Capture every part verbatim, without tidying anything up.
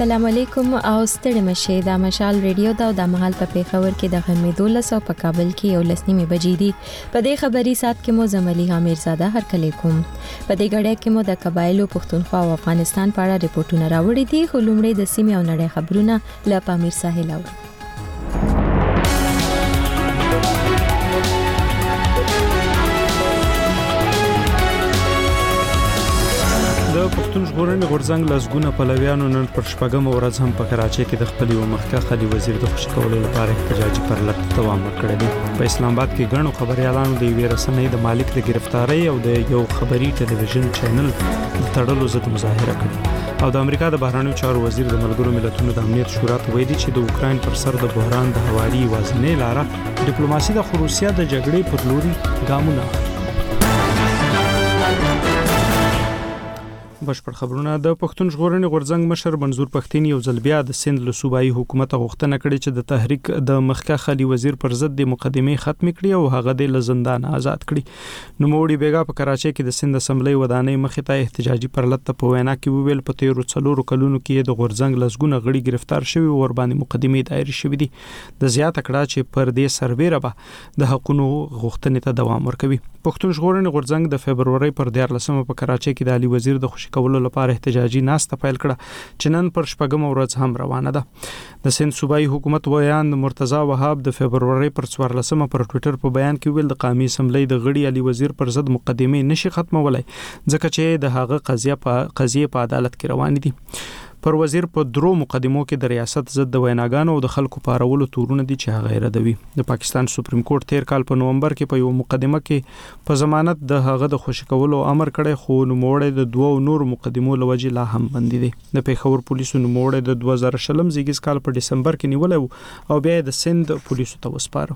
السلام علیکم او ستړي مشه د مشال ریډیو دا د مهال په پیښور کې د غرمې دولس او په کابل کې یو لسنیمه بجې دي. په دې خبري سات کې مو زملي حامد زاده هر کله کوم. په دې غړې کې مو د قبایلو پښتونخوا او افغانستان په اړه ریپورتونه راوړي دي. خو لومړی د سیمې او نړۍ خبرونه له پامیر ساحل اوري. د پښتون ژغورنې غورځنګ لسګونه پلویانو نن پر شپږم ورځ هم په کراچۍ کې د خپل یو مخکښ خالي وزیر د خوشی کولو لپاره احتجاجي پرلط دوام ورکړی دی. په اسلام آباد کې ګڼو خبريالانو د یوې رسنۍ د مالک د گرفتاری او د یو خبري ټلویزیون چینل د تړلو ضد مظاهره کړې او د امریکا د بهرنیو چارو وزیر د ملګرو ملتونو د امنیت شورا ته ویلي چې د اوکراین پر سر د بحران د هواري وازنې لاره ډیپلوماسي د روسیا د جګړې پر لوري ګامونه. بشپړ خبرونه. د پښتون ژغورنې غورځنګ مشر منظور پښتين یو ځل بیا د سند له صوبایي حکومت غوښتنه کړې چې د تحریک د مخکښ خالي وزیر پر ضد د مقدمې ختم کړي او هغه د زندان آزاد کړي. نوموړي بیګا په کراچۍ کې د سند اسمبلی ودانۍ مخې ته احتجاجي پرلط په وینا کې ویل په تیرو څلورو کلونو کې د غورځنګ لسګونه غړي گرفتار شوي او ور باندې مقدمې دایر شوې دي. د زیاته کړه چې پر دې سربېره به د حقوقو غوښتنې ته دوام ورکوي. پښتون ژغورنې غورځنګ د فبرवरी پر دیارلسمه په کراچۍ کې د علي وزیر د خوشی کولو لپاره احتجاجي ناسته پیل کړه چې نن پر شپږم ورځ هم روانه ده. د سند صوبایي حکومت ویان مرتضی وهاب د فبرवरी پر څوارلسمه پر ټوئیټر په بیان کې ویل د قومي اسمبلی د غړي علي وزیر پر ضد مقدمې نشي ختمولای ځکه چې د هغه قضیه په قضیه په عدالت کې روان دي. پر وزیر په درو مقدمو کې د ریاست ضد د ویناګانو او د خلکو پارولو تورونه دي چې هغه ردوي. د پاکستان سپریم کورټ تیر کال په نومبر کې په یو مقدمه کې په ضمانت د هغه د خوشی کولو امر کړی خو نوموړی د دوو نور مقدمو لوجې لا هم بندي دي. د پیښور پولیسو نوموړی د دوه زره شلم زیږیز کال په دسمبر کې نیولای او بیا د سند پولیسو ته وسپاره.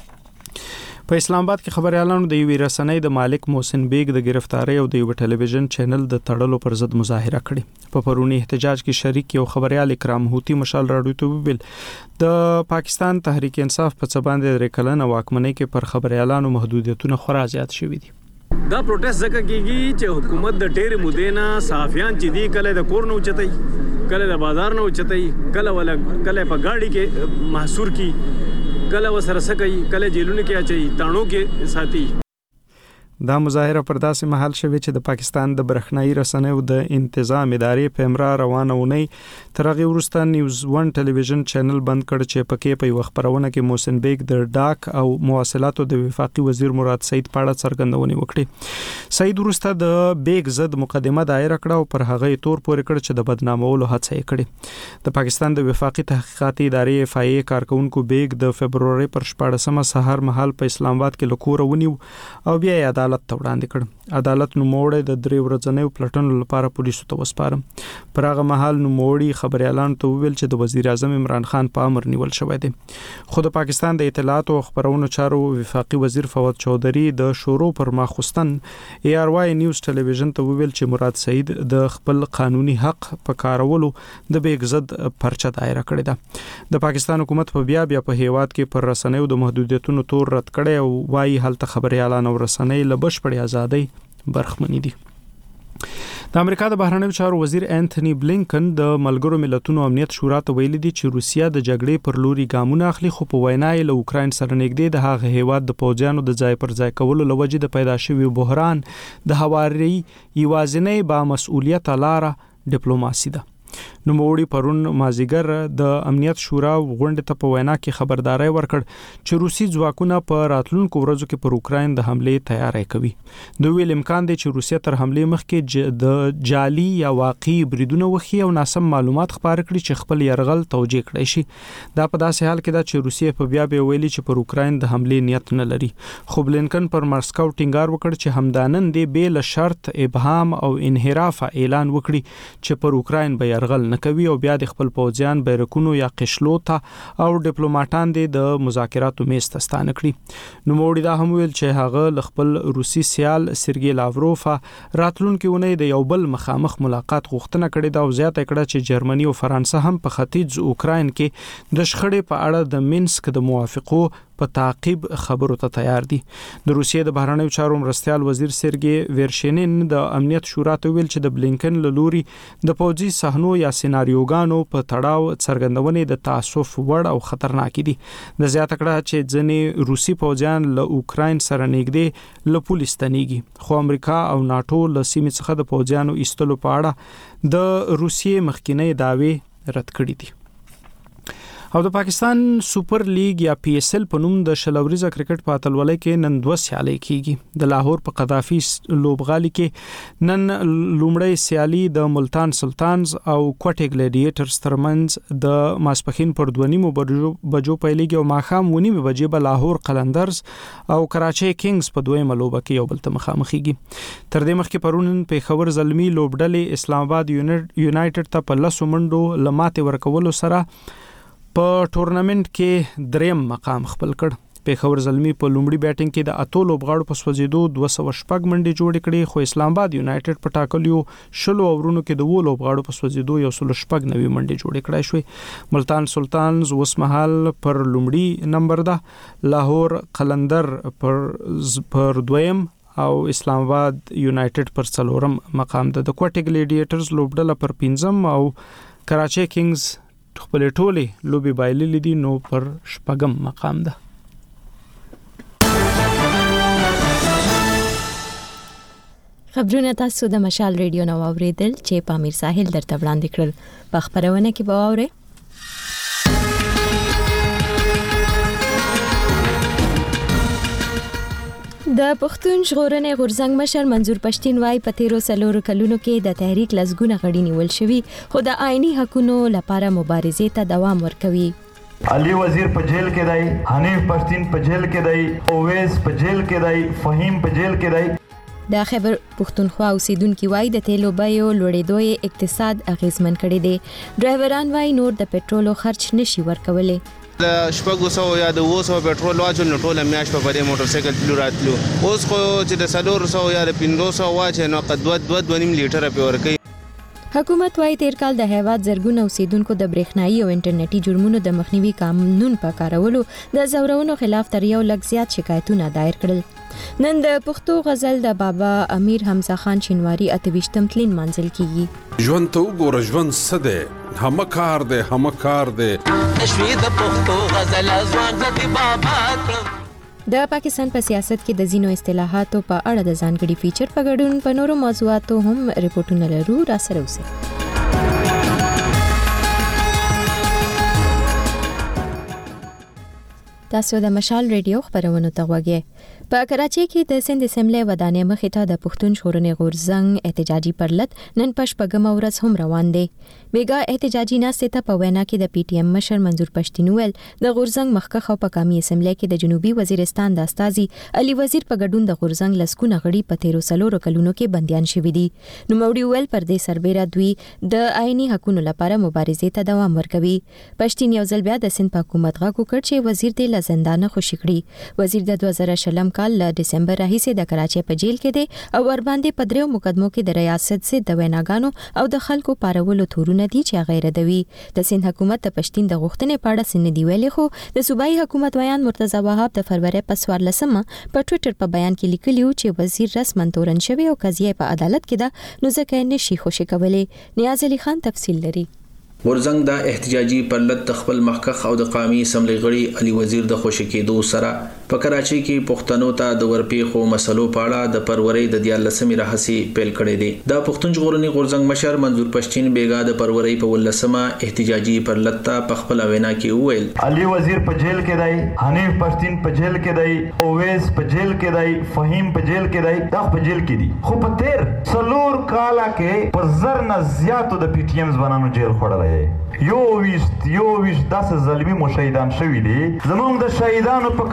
په اسلام آباد کې خبريالانو د یوې رسنۍ د مالک محسن بیگ د گرفتاری او د یو ټلویزیون چینل د تړلو پر ضد مظاهره کړې. په پرونی احتجاج کې شریک یو خبريال اکرام هوتی مشال راډیو ته ویل د پاکستان تحریک انصاف په څ باندې ریکلن واکمنۍ کې پر خبريالانو محدودیتونه خورا زیات شوي دي. دا پروټیست ځکه کیږي چې حکومت د ډېر مودې نه صحافیان چې دی کله د کور نه اوچتای کله د بازار نه اوچتای کله ولا کله په گاډي کې محصور کی کله وسره سکي کله جیلونه کې اچي تانو کې ساتي. دا مظاهره پر داسې محل شوی چې د پاکستان د برېښنايي رسنیو د انتظام ادارې په امرا روانه ونی تر هغه وروسته نیوز ون ټلویزیون چینل بند کړ چې پکې په یو خبرونه کې محسن بیگ د ډاک او مواصلاتو د وفاقي وزیر مراد سعید پاړه څرګندونه وکړه. سعید وروسته د بیگ ضد مقدمه دایر کړه او پر هغه تور پورې کړ چې د بدنامولو هڅه یې کړې. د پاکستان د وفاقي تحقیقاتي ادارې اف ای ای کارکونکو بیگ د فبرवरी پر شپږمه سحر مهال په اسلام آباد کې لکور ونیو او بیا یې عدالت ته وړاندې کړ. عدالت نوموړی د درې ورځنیو پلټنو لپاره پولیسو ته وسپاره. پر هغه مهال نوموړی خبريالانو ته ویل چې د وزیر اعظم عمران خان په امر نیول شوی دی. خو د پاکستان د اطلاعات او خبرونو چارو وفاقي وزیر فواد چودھری د شورو پر ماخوستن ای آر واي نیوز ټلویزیون ته ویل چې مراد سعید د خپل قانوني حق په کارولو د بیگ ضد پرچه دایره کړې ده. د پاکستان حکومت په بیا بیا په هیواد کې پر رسنیو د محدودیتونو تور رد کړي او وايي هلته خبريالان او رسنۍ لبش پړې ازادي برخمنې دي. د امریکا د بهرنیو چارو وزیر انټونی بلینکن د ملګرو ملتونو امنیت شورا ته ویلي دي چې روسیا د جګړې پر لوري ګامونه اخلي خو په وینا یې له اوکراین سره نږدې د هغه هیواد د پوځیانو د ځای پر ځای کولو لوجې د پیدا شوی بحران د هواري یوازینۍ با مسؤلیت لاره ډیپلوماسي ده. نوموړي پرون مازیګر د امنیت شورا غونډې ته په وینا کې خبرداري ورکړ چې روسي ځواکونه په راتلونکو ورځو کې پر اوکراین د حمله تیاری کوي. دوی ویل امکان دی چې روسیا تر حمله مخکې د جعلي یا واقعي بریدونه وخی او ناسم معلومات خپاره کړي چې خپل يرغل توجیه کړي شي. دا په داسې حال کې دا چې روسیا په بیا به ویلي چې پر اوکراین د حمله نیت نه لري. خو بلینکن پر ماسکو ټینګار وکړ چې همدانن دی بیل شرط ابهام او انحراف اعلان وکړي چې پر اوکراین به يرغل کوي او بیا د خپل پوځیان بیرکونو یا قشلو ته او ډیپلوماټان د مذاکراتو میز ته ستانه کړي. نو موړي دا هم ویل چې هغه خپل روسي سیال سرګي لاوروف راتلونکي ونې د یو بل مخامخ ملاقات غوښتنه کړې دا او زیاته کړه چې جرمني او فرانسه هم په ختیځ اوکراین کې د شخړې په اړه د مینسک د موافقو په تعقیب خبرو ته تیار دي. د روسیې د بهرنیو چارو مرستیال وزیر سرګي ورشینین د امنیت شورا ته ویل چې د بلینکن له لوري د پوځي صحنو یا سيناريوګانو په تړاو څرګندونې د تاسف وړ او خطرناک دي. د زیاته کړه چې ځنې روسي پوځیان له اوکراین سره نږدې له پولیس تنيږي، خو امریکا او ناتو له سیمې څخه د پوځیانو ایستلو په اړه د روسیې مخکینی داوی رد کړې دي. او د پاکستان سپر لیگ یا پی ایس ایل په نوم د شلوريزه کرکټ په اتلولۍ کې نن دوه سیالي کیږي. د لاهور په قذافي لوبغالي کې نن لومړی سیالي د ملتان سلطانز او کوټه ګلیډیټرز ترمنځ د ماسپخین پر دوه نیمو بجو پیلېږي او ماښام ونیمه بجې به لاهور قلندرز او کراچي کینګز په دویمه لوبه کې یو بل ته مخامخېږي. تر دې مخکې پرون پیښور زلمی لوبډلې اسلام آباد یونایټډ ته په لسو منډو لماته ورکولو سره په ټورنمنت کې دریم مقام خپل کړ. پیښور زلمی په لومړي بیټینګ کې د اتو لوبغاړو په سوځېدو دوه سوه شپږ منډې جوړې کړې، خو اسلام آباد یونایټډ په ټاکلیو شلو اورونو کې د وو لوبغاړو په سوځېدو یو سل شپږ نوي منډې جوړې کړې شوې. ملتان سلطانز وسمحال پر لومړي نمبر ده، لاهور قلندر پر پر دویم او اسلام آباد یونایټډ پر څلورم مقام ده. د کوټه ګلیډیټرز لوبډله پر پنځم او کراچي کینګز خپل ټوله لوبي بایللې دي نو پر شپږم مقام ده. خبرونه تاسو د مشال ریډیو نو اوریدل چې په امیر ساحل درته وړاندې کړل. په خبرونه کې به اورئ د پښتون ژغورنې غورځنګ مشر منظور پښتين وايي په تیرو سلورو کلونو کې د تحریک لسګونه غړي نیول شوي، خو د آئینی حقونو لپاره مبارزې ته دوام ورکوي. علي وزیر په جیل کې دی، حنیف پښتين په جیل کې دی، اویس په جیل کې دی، فهیم په جیل کې دی. د خیبر پښتونخوا اوسیدونکو وايي د تیلو بیو لوړېدو اقتصاد اغیزمن کړی دی. ډرایوران وايي نور د پټرولو خرچ نشي ورکولای. د شپږو سو یا د اوو سو پټرول واچول نو ټوله میاش په دې موټر سایکل تلو راتلو. اوس خو چې د سلور سو یا د پنځو سو واچ نو قد دوه دوه نیم لیټر په ورکي. حکومت وايي تیر کال د هیواد زرګونه اوسیدونکو د برېښنايي او انټرنیټي جرمونو د مخنیوي قانون په کارولو د زورونو خلاف تر یو لک زیات شکایتونه دایر کړل. نن د پښتو غزل د بابا امیر حمزه خان شینواری اتويشتم تلین منزل کیږي. ژوند ته وګوره ژوند سده هم کار ده هم کار ده شوی د پښتو غزل ځوان د بابا. د پاکستان په سیاست کې د زینو اصطلاحاتو په اړه د ځانګړي فیچر په ګډون په نورو موضوعاتو هم ریپورتونه لرو. را سره اوسئ. تاسو د مشال ریډیو خبرونه ته غوږی. په کراچۍ کې د سند اسمبلی ودانې مخې ته د پښتون ژغورنې غورځنګ احتجاجي پرلط نن په شپږمه ورځ هم روان دی. بیګا احتجاجي ناستې ته په وینا کې د پی ټی ایم مشر منظور پښتين ویل د غورځنګ مخکخ او په قومي اسمبلی کې د جنوبي وزیرستان د استاذي علي وزیر په ګډون د غورځنګ لسکونه غړي په تیرو سلورو کلونو کې بنديان شوي دي. نو موري ویل پر دې سربېره دوی د آئینی حقوقو لپاره مبارزې ته دوام ورکوي. پښتين یو ځل بیا د سند په حکومت غاکو کړ چې وزیر دې له زندانه خوشی کړي. وزیر د دوه زره شلم کال له دسمبر راهیسې د کراچۍ په جیل کې دی او ور باندې په دریو مقدمو کې د ریاست سره د ویناګانو او د خلکو پارولو تورونه دي چې غیر دوی. د سند حکومت د پښتين د غوښتنې په اړه سند دی ویلي، خو د صوبایي حکومت ویان مرتضی وهاب د فروری په څوارلسمه په ټوئیټر په بیان کې لیکلی چې وزیر رسمن تورن شوی او قضیه په عدالت کې ده نو ځکه نشي خوشی کولای. نیاز علي خان تفصیل لري. غورځنګ د احتجاجي پرلط د خپل مخکخ او د قومي اسمبلی غړي علي وزیر د خوشی کېدو سره په کراچۍ کې پښتنو ته د ورپیخو مسلو په اړه د پروري د دیالسمې راهسي پیل کړی دی. د پښتون ژغورنې غورځنګ مشر منظور پښتين بیګا د پروري په ولسمه احتجاجي پرلط ته په خپل وینا کې وویل علي وزیر په جیل کې دی، حنیف پښتين په جیل کې دی، اویس په جیل کې دی، فهیم په جیل کې دی، دا په جیل کې دي. خو په تیر سلور کاله کې په زر نه زیاتو د پی ټی ایم ځوانانو جیل خوړلای. یو ویشت یو ویشت داسې ظلمي مو شهیدان شوي دي. زمونږ د شهیدانو په قبرونو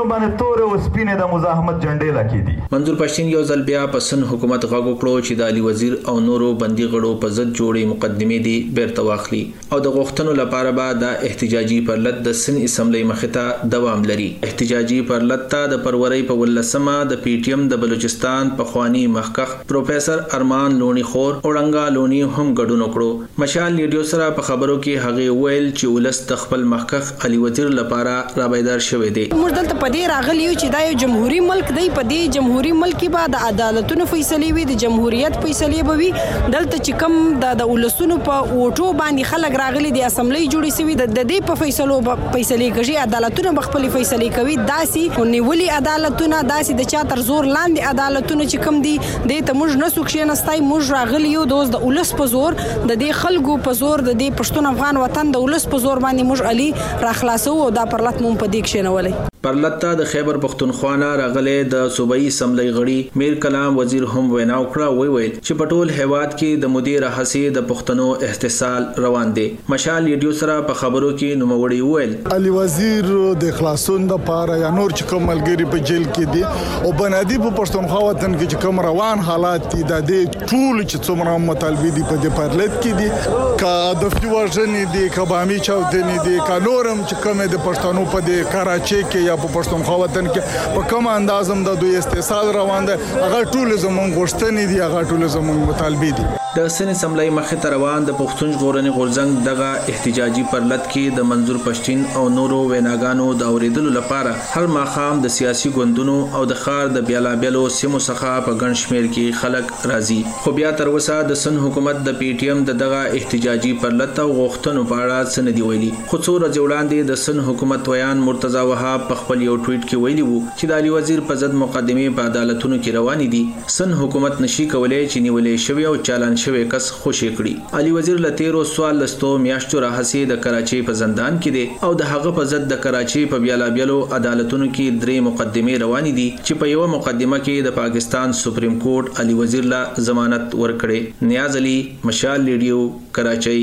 ګلونو باندې تور او سپینې د مزاحمت جنډې لکې دي. منظور پښتين یو ځل بیا په سن حکومت غاغو کړو چې د علي وزیر او نورو بندي غړو په ضد جوړې مقدمې دي بیرته واخلي او د غوښتنو لپاره به د احتجاجي پرلط د سن اسمبلی مخته دوام لري. احتجاجي پرلط ته د پروري په ولسمه د پی ټی ایم د بلوچستان په خواني مخکخ پروفیسر ارمان لونی خور اورنګا لونی هم ګډون وکړو. مشال ریډیو سره په خبرو کې هغه ویل چې ولس د خپل مخکخ علي وزیر لپاره رابیدار شوی دی. موږ دلته په دې راغلی چې دا یو جمهوریت ملک دی، په دې جمهوریت ملک کې به د عدالتونو فیصله وي، د جمهوریت فیصله به وي. دلته چې کوم د ولسونو په ووټو باندې خلک راغلي دي، اسمبلی جوړې سوي، د دې په فیصلو به فیصله کوي، عدالتونه به خپل فیصله کوي. داسې نیولي عدالتونه، داسې د چا تر زور لاندې عدالتونه چې کوم دي دې ته موږ نسو کښېنستی. موږ راغلي یو د اوس د ولس په زور، د دې خلکو په زور، د دې پښتون افغان وطن د ولس په زور باندې موږ علي راخلاصو او دا پرلط مون په دې کښېنولې. پرلط ته د خیبر پختونخوا راغلي د صوبایي اسمبلی غړي میر کلام وزیر هم وینا وکړه. وی ویل چې په ټول هیواد کې د مدیر حسي د پښتنو احتسال روان دي. مشال ریډیو سره په خبرو کې نوموړي ویل علي وزیر د خلاصون د پاره یا نور چې کوم ملګری په جیل کې دي او بنادي په پښتونخوا وطن کې چې کوم روان حالات دي د دې ټول چې څومره مطالبه دي په دې پرلط کې دي، کا د فیوژن دي، کا بامي چاودنې دي، کا نورم چې کوم د پښتنو په دې کراچي کې یا په پښتونخوا وطن کې په کوم اندازم د دوی استحصال روان دي، هغه ټول زمونږ غوښتنې دي، هغه ټول زمونږ مطالبه دي. د سن اسمبلی مخه روان د پښتون ژغورنې غورځنګ دغه احتجاجي پرلط کې د منظور پښتين او نورو ویناګانو د اوریدلو لپاره هر ماخام د سیاسي ګوندونو او د خار د بیلابلو سیمو څخه په ګڼ شمیر کې خلک راځي. خو بیا تر اوسه د سن حکومت د پی ټی ایم دغه احتجاجي پرلط او غوښتنو په اړه څه نه دی ویلي. خو څو ورځې وړاندې د سن حکومت ویان مرتضی وهاب په خپل یو ټویټ کې ویلي وو چې د علي وزیر په ضد مقدمې په عدالتونو کې روانې دي. سن حکومت نشي کولای چې نیولې شوی او چالان شوی کس خوشی کړي. علي وزیر له تیرو سوال لستو میاشتو راهسي د کراچي په زندان کې دی او د هغه په ضد د کراچي په بیلابلو عدالتونو کې درې مقدمې روانې دي چې په یو مقدمه کې د پاکستان سپریم کورټ علي وزیر له ضمانت ورکړي. نیاز علي، مشال ریډیو، کراچي.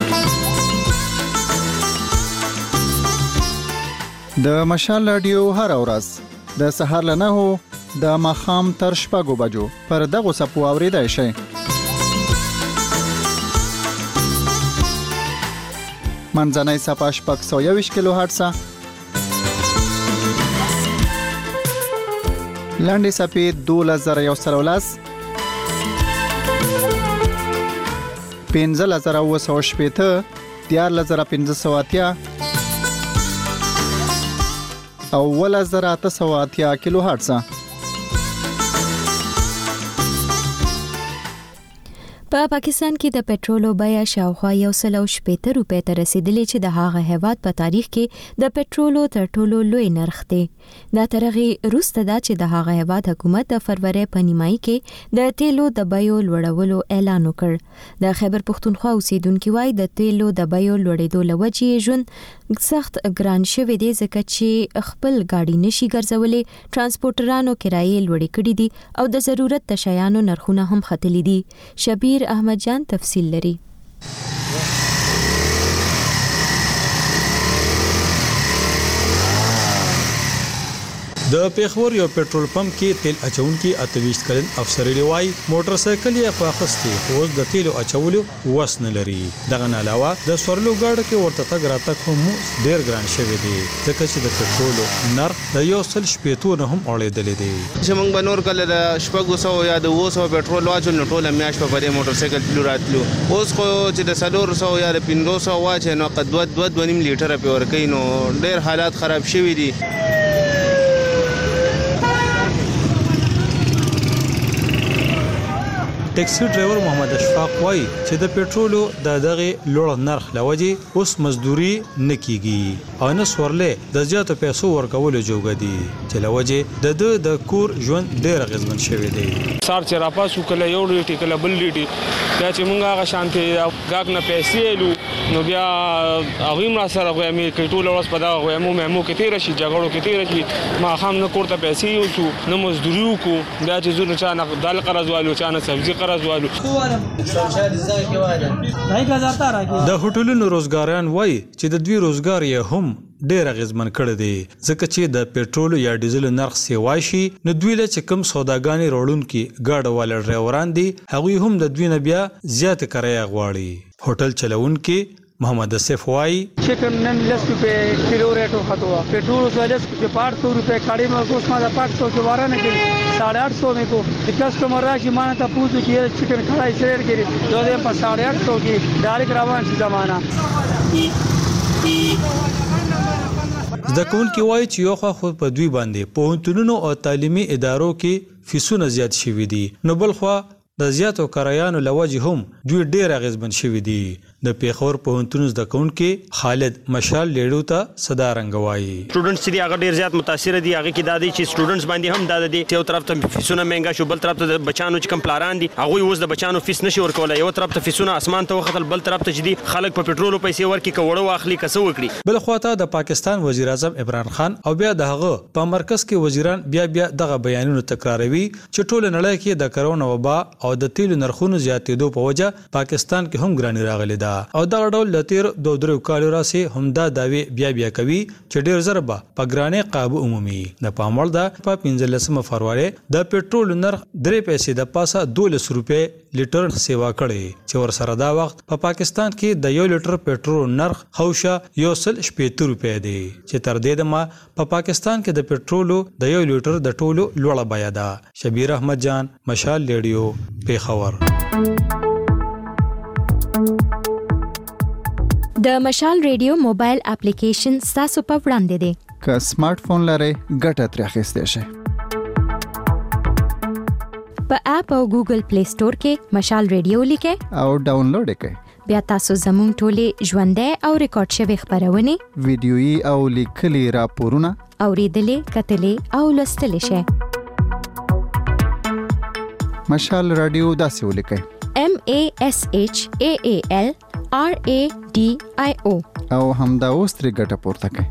د مشال رادیو هر ورځ د سهار له نهو د ماښام تر شپږو بجو پر دغو څپو اورېدای شئ. منځنۍ څپه شپږ سوه یوویشت کیلو هرټزه، لنډې څپې دولس زره یو سل او لس، پنځلس زره اووه سوه شپېته، دیارلس زره پنځه سوه اتیا او اوولس زره اته سوه اتیا کیلو هرټزه. په پاکستان کې د پټرولو بیه شاوخوا یو سل او شپېته روپۍ ته رسیدلې چې د هغه هیواد په تاریخ کې د پټرولو تر ټولو لوی نرخ دی. دا تر هغې وروسته ده چې د هغه هیواد حکومت د فروری په نیمایي کې د تیلو د بیو لوړولو اعلان وکړ. د خیبر پښتونخوا اوسیدونکي وایي د تیلو د بیو لوړېدو له وجې ژوند سخت ګران شوی دی ځکه چې خپل ګاډي نشي ګرځولی، ترانسپورټرانو کرایې لوړې کړي دي او د ضرورت د شیانو نرخونه هم ختلي دي. شبیر احمد جان تفصیل لري. د پیښور یو پېټرول پمپ کې تیل اچونکي اتويشت کلن افسر لوي موټر سایکل یې خواخستي خو د تیلو اچولو وس نه لري. دغه نه علاوه د سورلو ګاډ کې ورته تګ راتګ هم ډیر ګران شوی دی ځکه چې د پېټرول نرخ د یو سل شپېتو نه هم اړېدلې دی. چې موږ بنور کله د شپږو سو یا د اوو سو پېټرول واچول نو ټول میاش په پرې موټر سایکل تلو راتلو. اوس خو چې د سلور سو یا د پنځو سو واچ نو قد ود ود ونیم لیټر په ورکې نو ډیر حالات خراب شوی دي. ټیکسي ډرایور محمد اشفاق وایي چې د پېټرولو د دغه لوړ نرخ لوجې اوس مزدوري نه کیږي او نه سورلې د زیاتو پیسو ورکولو جوګه دي چې لوجې د د د کور ژوند ډېر اغېزمن شوی دی. سار چې راپاسو کله یو ډیټي کله بل ډیټي بیا چې مونږ هغه شانتي غاګ نه پیسې لو نو بیا هغه ما سره غوې مې کټول ورس په دا غوې مو مې مو کې تیر شي جګړو کې تیر شي ما خام نه کوړه پیسې یو څو نو مزدوري وکړو بیا چې زونه چا نه دال قرض والو چا نه سبزي قرض والو. د هوټلونو روزګاران وایي چې د دوی روزګار یې هم ډېر اغیزمن کړی دی ځکه چې د پېټرول یا ډیزل نرخ سیوا شي نو دوی له چې کوم سوداګانې وروړونکي ګاډه والا ډرایوران دي هغوی هم د دوی نه بیا زیات کرایه غواړي هوټل چلوونکي محمد اسف وائی چکن نن لس روپے کلو ریٹ خطوا پیٹرول اس وجہ سے پانچ سو روپے کاڑی میں گوشت میں پانچ سو کے بارہ نے کی ساڑھے آٹھ سو میں کو کسٹمر راشی مانا تھا پوچھ کی چکن کھڑائی شیر کی دو دن پر ساڑھے آٹھ سو کی ڈائریکٹ روان سی زمانہ زدهکوونکي وایي چې یو خوا خو په دوی باندې پوهنتونونو او تعلیمي ادارو کې فیسونه زیات شوي دي نو بل خوا د زیاتو کرایانو لوجه هم دوی ډېر اغیزمن شوي دي د پیښور پوهنتون زدهکوونکي خالد مشال لیډو ته صدا رنګ وایي سټوډنټس چې هغه ډېر زیات متاثر دي هغه کې دا دي چې سټوډنټس باندې هم دا دي یو طرف ته فیسونه مهنګا شو بل طرف ته د بچانو چې کم پلاران دي هغه اوس د بچانو فیس نشي ورکولای یو طرف ته فیسونه اسمان ته وختل بل طرف ته چې دي خلک په پېټرولو پیسې ورکي کوړو واخلي کسو وکړي بل خواته د پاکستان وزیر اعظم عمران خان او بیا دغه په مرکز کې وزیران بیا بیا دغه بیانونه تکراروي چې ټول نړۍ کې د کرونا وبا او د تیلو نرخونو زیاتېدو په وجه پاکستان کې هم ګرانی راغلي ده او دغه ډول د تیر دوه درې کالو راځي همدا داوی بیا بیا کوي چې ډیر زر به په ګرانې قابو عمومي د پاموړ د په پنځلسمه فروری د پېټرول نرخ درې پیسې د پاسه دولس روپے لیټر سیوا کړي چې ور سره دا وخت په پا پاکستان کې د یو لیټر پېټرول نرخ خوشا یو سل شپږ روپے دی چې تر دې دمه په پا پاکستان کې د پېټرولو د یو لیټر د ټولو لوړه بیه ده شبیر احمد جان مشال ریډیو پیښور د مشال ریډیو موبایل اپلیکیشن تاسو په وړاندې دی که سمارټ فون لرئ ګټه ترې اخیستی شئ په اپ او ګوګل پلی سٹور کې مشال ریډیو لیکئ او ډاونلوډ یې کړئ بیا تاسو زموږ ټولې ژوندۍ او ریکارډ شوې خبرونه ویډیويي او لیکلي راپورونه اوریدلې کتلې او لوستلې شئ مشال رادیو داسې ولیکئ M A S H A A L R A D I O او همدا اوس ترې ګټه پورته کړئ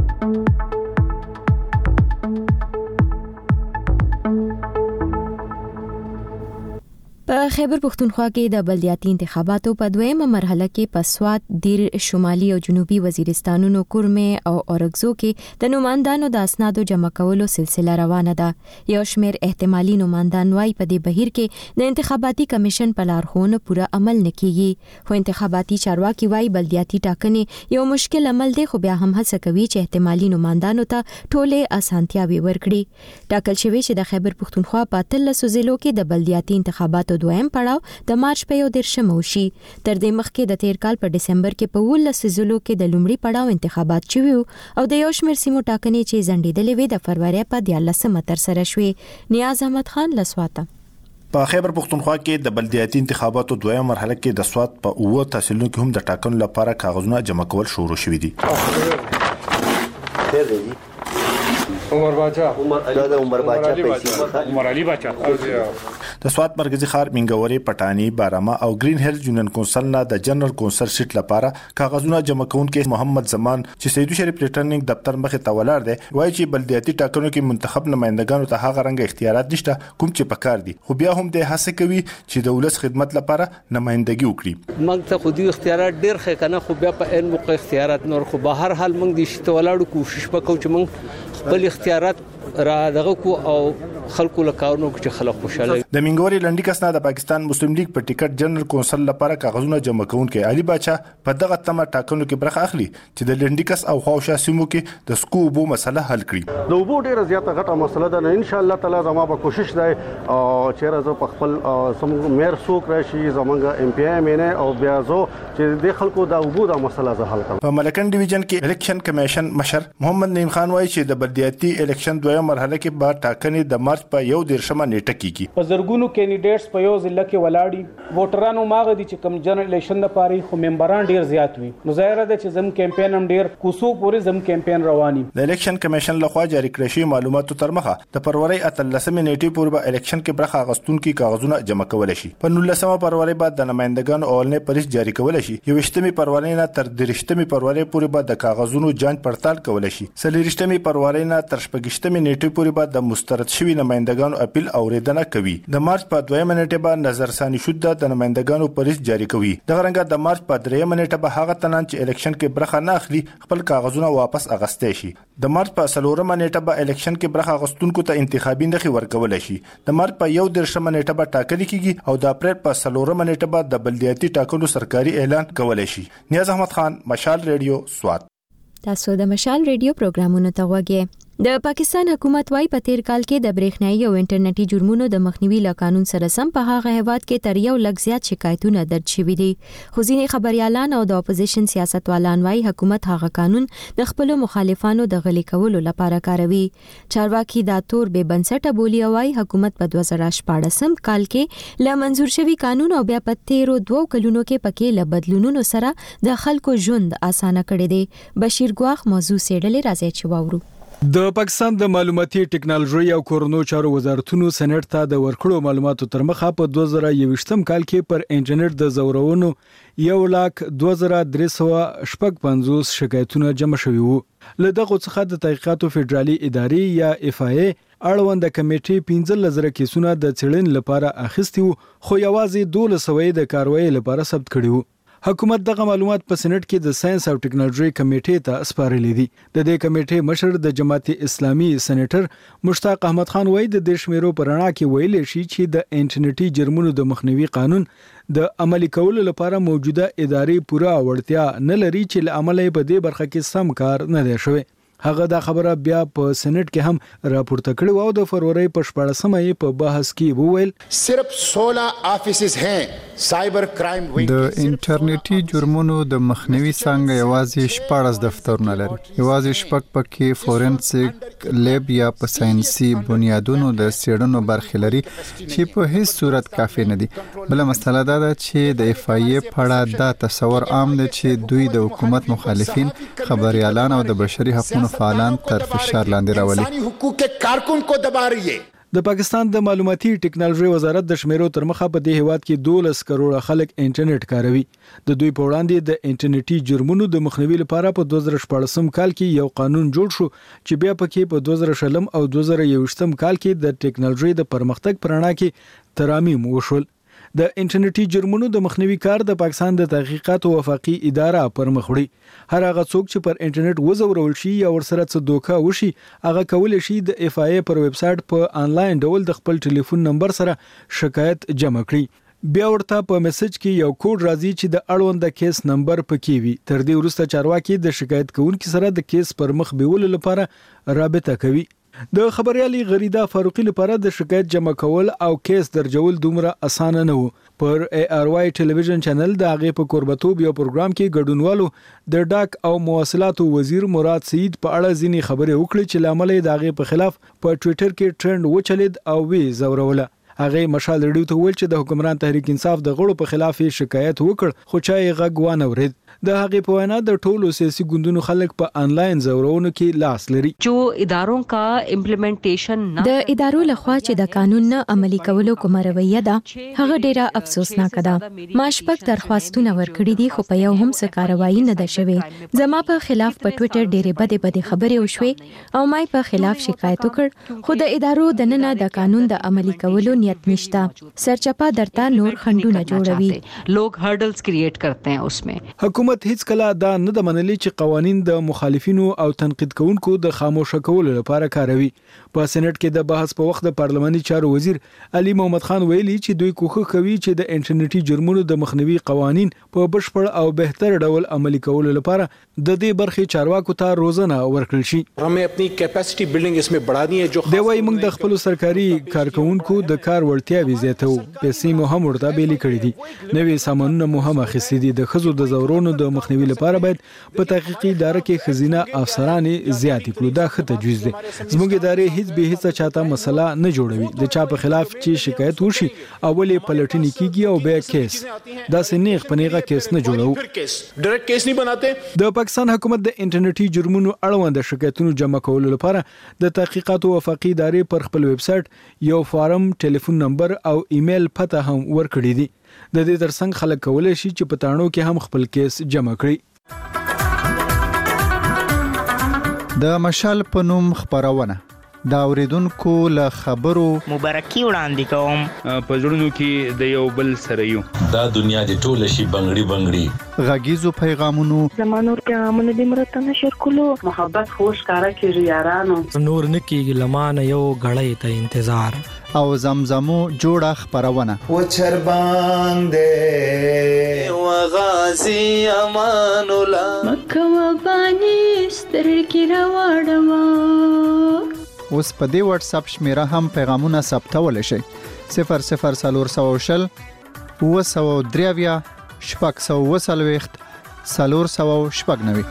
په خیبر پختونخوا کې د بلدیاتي انتخاباتو په دویمه مرحله کې په سوات، دیر، شمالي او جنوبي وزیرستانونو، کورمه او اورګزو کې د نوماندانو د اسنادو جمع کولو سلسله روانه ده. یو شمېر احتمالي نوماندان وايي په دې بهیر کې د انتخاباتي کمیشن په لارښوونو پوره عمل نه کیږي، خو انتخاباتي چارواکي وايي بلدیاتي ټاکنې یو مشکل عمل دی، خو بیا هم هڅه کوي چې احتمالي نوماندانو ته ټولې اسانتیاوي ورکړي. ټاکل شوی چې د خیبر پختونخوا په اتلسو ضلعو کې د بلدیاتي انتخاباتو دویم پړاو د مارچ په یو دیرشمه وشي. تر دې مخکې د تیر کال په ډسمبر کې په ولس ضلعو کې د لومړي پړاو انتخابات شوي او د یو شمېر سیمو ټاکنې چې ځنډېدلې وې د فروری په دیارلسمه ترسره شوې. نیاز احمد خان لسواته. په خیبر پختونخوا کې د بلدیاتي انتخاباتو دویم مرحله کې د سوات په اوه تحصیلونو کې هم د ټاکنو لپاره کاغذونه جمع کول شروع شوي دي. عمر باچا عمر عمر باچا پیسې عمر علي باچا د سوات مرکزی ښار منګوري، پټانی، بارما او گرین هیلز یونین کونسل نه د جنرال کونسل سیټ لپاره کاغذونه جمع کوونکي محمد زمان چې سیدو شریف ریټرنینګ دفتر مخې ته ولاړ دی وایي چې بلدیاتي ټاکنو کې منتخب نمائندګانو ته هغه رنګ اختیارات نشته کوم چې پکار دي، خو بیا هم د هڅه کوي چې د ولس خدمت لپاره نمائندګي وکړي. موږ ته خو دې اختیارات ډېر ښه کنه، خو بیا په ان موقع اختیارات نور، خو به هر حال موږ د شته ولاړو کوشش وکړو چې موږ خپل اختیارات را دغه کو او خلکو لکارونو چې خلک خوشاله. د منګوري لنډی کسنا د پاکستان مسلم لیگ په ټیکټ جنرال کونسل لپاره کاغذونه جمع کوونکي علي باچا په دغه تمه ټاکنو کې برخه اخلي چې د لنډی کس او خواوشا سیمو کې د سکو بو مسله حل کړي. د وبو ډیره زیاته غټه مسله ده نه، ان شاء الله تعالی زما به کوشش دی او چې راځو په خپل سمو مېر سوک راشي زمونږ ام پی ایم نه او بیا زو چې د خلکو د وبو د مسله زه حل کوم. په ملکن ډیویژن کې الیکشن کمیشن مشر محمد نعیم خان وایي چې د بلدیاتي الیکشن دویم مرحله کې بعد ټاکنې د مارچ په یو دیرشمه نیټه کېږي. په زرګونو کینډیډیټس په یو ضلع کې ولاړي، ووټرانو ماغه دي چې کم جنرال الیکشن د پاره خو ممبران ډیر زیات وي، نو ظاهر ده چې زم کمپاین هم ډیر کوسو پورې زم کمپاین رواني. د الیکشن کمیشن لخوا جاری کړی شوی معلوماتو تر مخه د فروری اتلسمه نیټې پورې به الیکشن کې برخه اخیستونکو کاغذونه جمع کول شي. په نولسمه فروری بعد د نمائندګانو اولنې پریس جاری کول شي. یوشتمه فروری نه تر درشتمه فروری پورې به د کاغذونو جانچ پړتال کول شي. سلیریشتمه فروری نه تر شپږشتمه نیټې پورې به د مسترد شوی نمائندګانو اپیل اوریدنه کوي. د مارچ په دویمه نیټه به نظرثاني شود د نمائندګانو پریس جاری کوي. دغه رنګه د مارچ په دریمه نیټه به هغه تنان چې الیکشن کې برخه نه اخلي خپل کاغذونه واپس اغستې شي. د مارچ په څلورمه نیټه به الیکشن کې برخه اغستونکو ته انتخابي نخي ورکول شي. د مارچ په یو درشمه نیټه به ټاکل کیږي او د اپریل په څلورمه نیټه به د بلدیاتي ټاکنو سرکاري اعلان کول شي. نیاز احمد خان، مشال ریډیو، سوات. تاسو د مشال ریډیو پروګرامونو ته وګورئ. د پاکستان حکومت وايي په تیر کال کې د برېښنايي او انټرنیټي جرمونو د مخنیوي له قانون سره سم په هغه هیواد کې تر یو لږ زیات شکایتونه درج شوي دي. خو ځینې خبريالان او د اپوزیشن سیاستوالان وايي حکومت هغه قانون د خپل مخالفانو د غلي کولو لپاره کاروي. چارواکي دا تور به بنسټه بولی وايي حکومت په دوه زره شپاړسم کال کې ل منزور شوی قانون او بیا په تیرو دوه کلونو کې پکې ل بدلونونو سره د خلکو ژوند اسانه کړی دی. بشیر ګواخ موضوع سیډلې راځي چې واورو. د پاکستان د معلوماتي ټکنالوژي او کورونو چارو وزارتونو سېنات ته د ورکړو معلوماتو تر مخه په دوه زره یوویشتم کال کې پر انټرنیټ د زورونو یو لک دوه زره درې سوه شپږ پنځوس شکایتونه جمع شوي وو. له دغه څخه د تحقیقاتو فدرالي ادارې یا اف آی ای اړوند کمیټې پنځه زره کیسونه د څېړنې لپاره اخیستي وو، خو یوازې دوه سوه د کاروایی لپاره ثبت کړي وو. حکومت دغه معلومات په سېنات کې د ساينس او ټکنالوژي کمیټې ته سپارلې دي. د دې کمیټې مشر د جماعت اسلامي سېنیټر مشتاق احمد خان وایي د دې شمیرو پرانا کې ویل شي چې د انټرنیټي جرمونو د مخنیوي قانون د عملي کولو لپاره موجوده ادارې پوره وړتیا نه لري چې له عمله په دې برخه کې سم کار نه دی شوی. هغه دا خبره بیا په سېنات کې هم راپورته کړې او د فروری په شپاړسمه یې په بحث کې وویل صرف सोलह آفیسز ہیں سایبر کرائم وینګ. د انټرنیټي جرمونو د مخنیوي څنګه یوازې شپاړس دفترونه لري. یوازې شپږ پکې فورنسیک لیب یا په ساينسي بنیادونو د څېړنو برخې لري چې په هیڅ صورت کافي نه دي. بل مسله دا ده چې د اف آی ای په اړه دا تصور عام دی چې دوی د حکومت مخالفین، خبريالان او د بشري حقوقو فعالان تر فشار لاندې راولي. انساني حقوق کے کارکن کو دبا رہی ہے. د پاکستان د معلوماتي ټکنالوژي وزارت د شمیرو تر مخه په دې هیواد کې دولس کروڑه خلک انټرنیټ کاروي. د دوی په وړاندې د انټرنیټي جرمونو د مخنیوي لپاره په دوه زره شپاړسم کال کې یو قانون جوړ شو چې بیا پکې په دوه زره شلم او دوه زره یوویشتم کال کې د ټکنالوژي د پرمختګ پرانا کې ترامیم وشول. د انټرنیټي جرمونو د مخنیوي کار د پاکستان د تحقیقاتو وفاقي اداره پر مخ وړي. هر هغه څوک چې پر انټرنیټ وزورول شي یا ورسره څه دوکه وشي هغه کولای شي د اف آی ای پر ویب سټ په انلاین ډول د خپل ټلیفون نمبر سره شکایت جمع کړي. بیا ورته په میسج کې یو کوډ راځي چې د اړوند کیس نمبر پکې وي. تر دې وروسته چارواکي د شکایت کوونکي سره د کیس پر مخ بیولو لپاره رابطه کوي. د خبريالي غریدا فاروقي لپاره د شکایت جمع کول او کیس درجول دومره اسانه نه وو. پر ای آر واي ټلویزیون چینل د هغه په قربتوب یو پروګرام کې ګډونوالو د ډاک او مواصلاتو وزیر مراد سعید په اړه ځینې خبرې وکړې چې لامل یې د هغه په خلاف په ټوئیټر کې ټرند وچلید او وی زوروله. هغه مشال ریډیو ته ویل چې د حکمران تحریک انصاف د غړو په خلاف شکایت وکړ خو چا یې غږ وانه ورید. د هغه په وینا د ټولو سیاسي ګوندونو خلک په انلاین زورونو کې لاس لري. جو اداروں کا امپلیمنټیشن نه د ادارو لخوا چې د قانون نه عملي کولو کومه رویه ده هغه ډیره افسوسناک ده. ما شپږ درخواستونه ورکړي دي خو په یو هم څه کاروایی نه ده شوې. زما په خلاف په ټوئیټر ډیره بده بده خبرې وشوې او ما په خلاف شکایت وکړ خو د ادارو د ننه د قانون د عملي کولو نیت نشته. سرچپا درته نور خندونه جوړوي. لوگ هرډلز کریټ کرتے ہیں اس میں. حکومت هیڅ کله دا نه د منلي چې قوانين د مخالفینو او تنقید کوونکو د خاموشه کولو لپاره کاروي. په سېنات کې د بحث په وخت د پارلماني چارو وزیر علي محمد خان ویلي چې دوی کوښښ کوي چې د انټرنیټي جرمونو د مخنیوي قوانين په بشپړ او بهتر ډول عملي کولو لپاره د دې برخې چارواکو ته روزنه ورکړل شي. हमें अपनी कैपेसिटी बिल्डिंग इसमें बढ़ानी है. जो دی وايي موږ د خپل سرکاري کارکونکو د کار وړتیاوې زیاتو. پیسې مو هم ورته بیلې کړې دي. نوې سامانونه مو هم اخیستي دي. د خزو د زورونو د مخنیوي لپاره باید په تحقیقي اداره کې خزینه افسران زیات کړو. دا ښه تجویز دی. زموږ ادارې هیڅ به هیڅ چاته مسله نه جوړوي. د چا په خلاف چې شکایت وشي اولې پلټنې کیږي او بیا کیس. دا سنیغ پنیغه کیس نه جوړو. ډایرکټ کیس نه بناته. د پاکستان حکومت د انټرنیټي جرمونو اړوند شکایتونو جمع کولو لپاره د تحقیقاتو وفاقي ادارې پر خپل ویب سټ یو فارم، ټلیفون نمبر او ایمیل پته هم ورکړی دي. د دې ترڅنګ خلک کولای شي چې په تاڼو کې هم خپل کیس جمع کړي. د مشال په نوم خبرونه دا اوریدونکو له خبرو مبارکي وړاندې کوم په زړونو کې د یو بل سره یو دا دنیا د ټوله شي بنگړي بنگړي غږیزو پیغامونو زمانو پیغامونه د مرته نشر کولو محبت خوش کارا کیږي یارانو نور نکیږي لمانه یو غړې ته انتظار او زمزمو جوړه خبرونه و چر باندې و غازی امان الله مکه و بانی سترګې راوړما. اوس په دې واتس اپ شمیره هم پیغامونه ثبتول شي صفر صفر سلور سو شل و سو دریویا شپږ سو وسلويخت سلور سو شپږ نوي.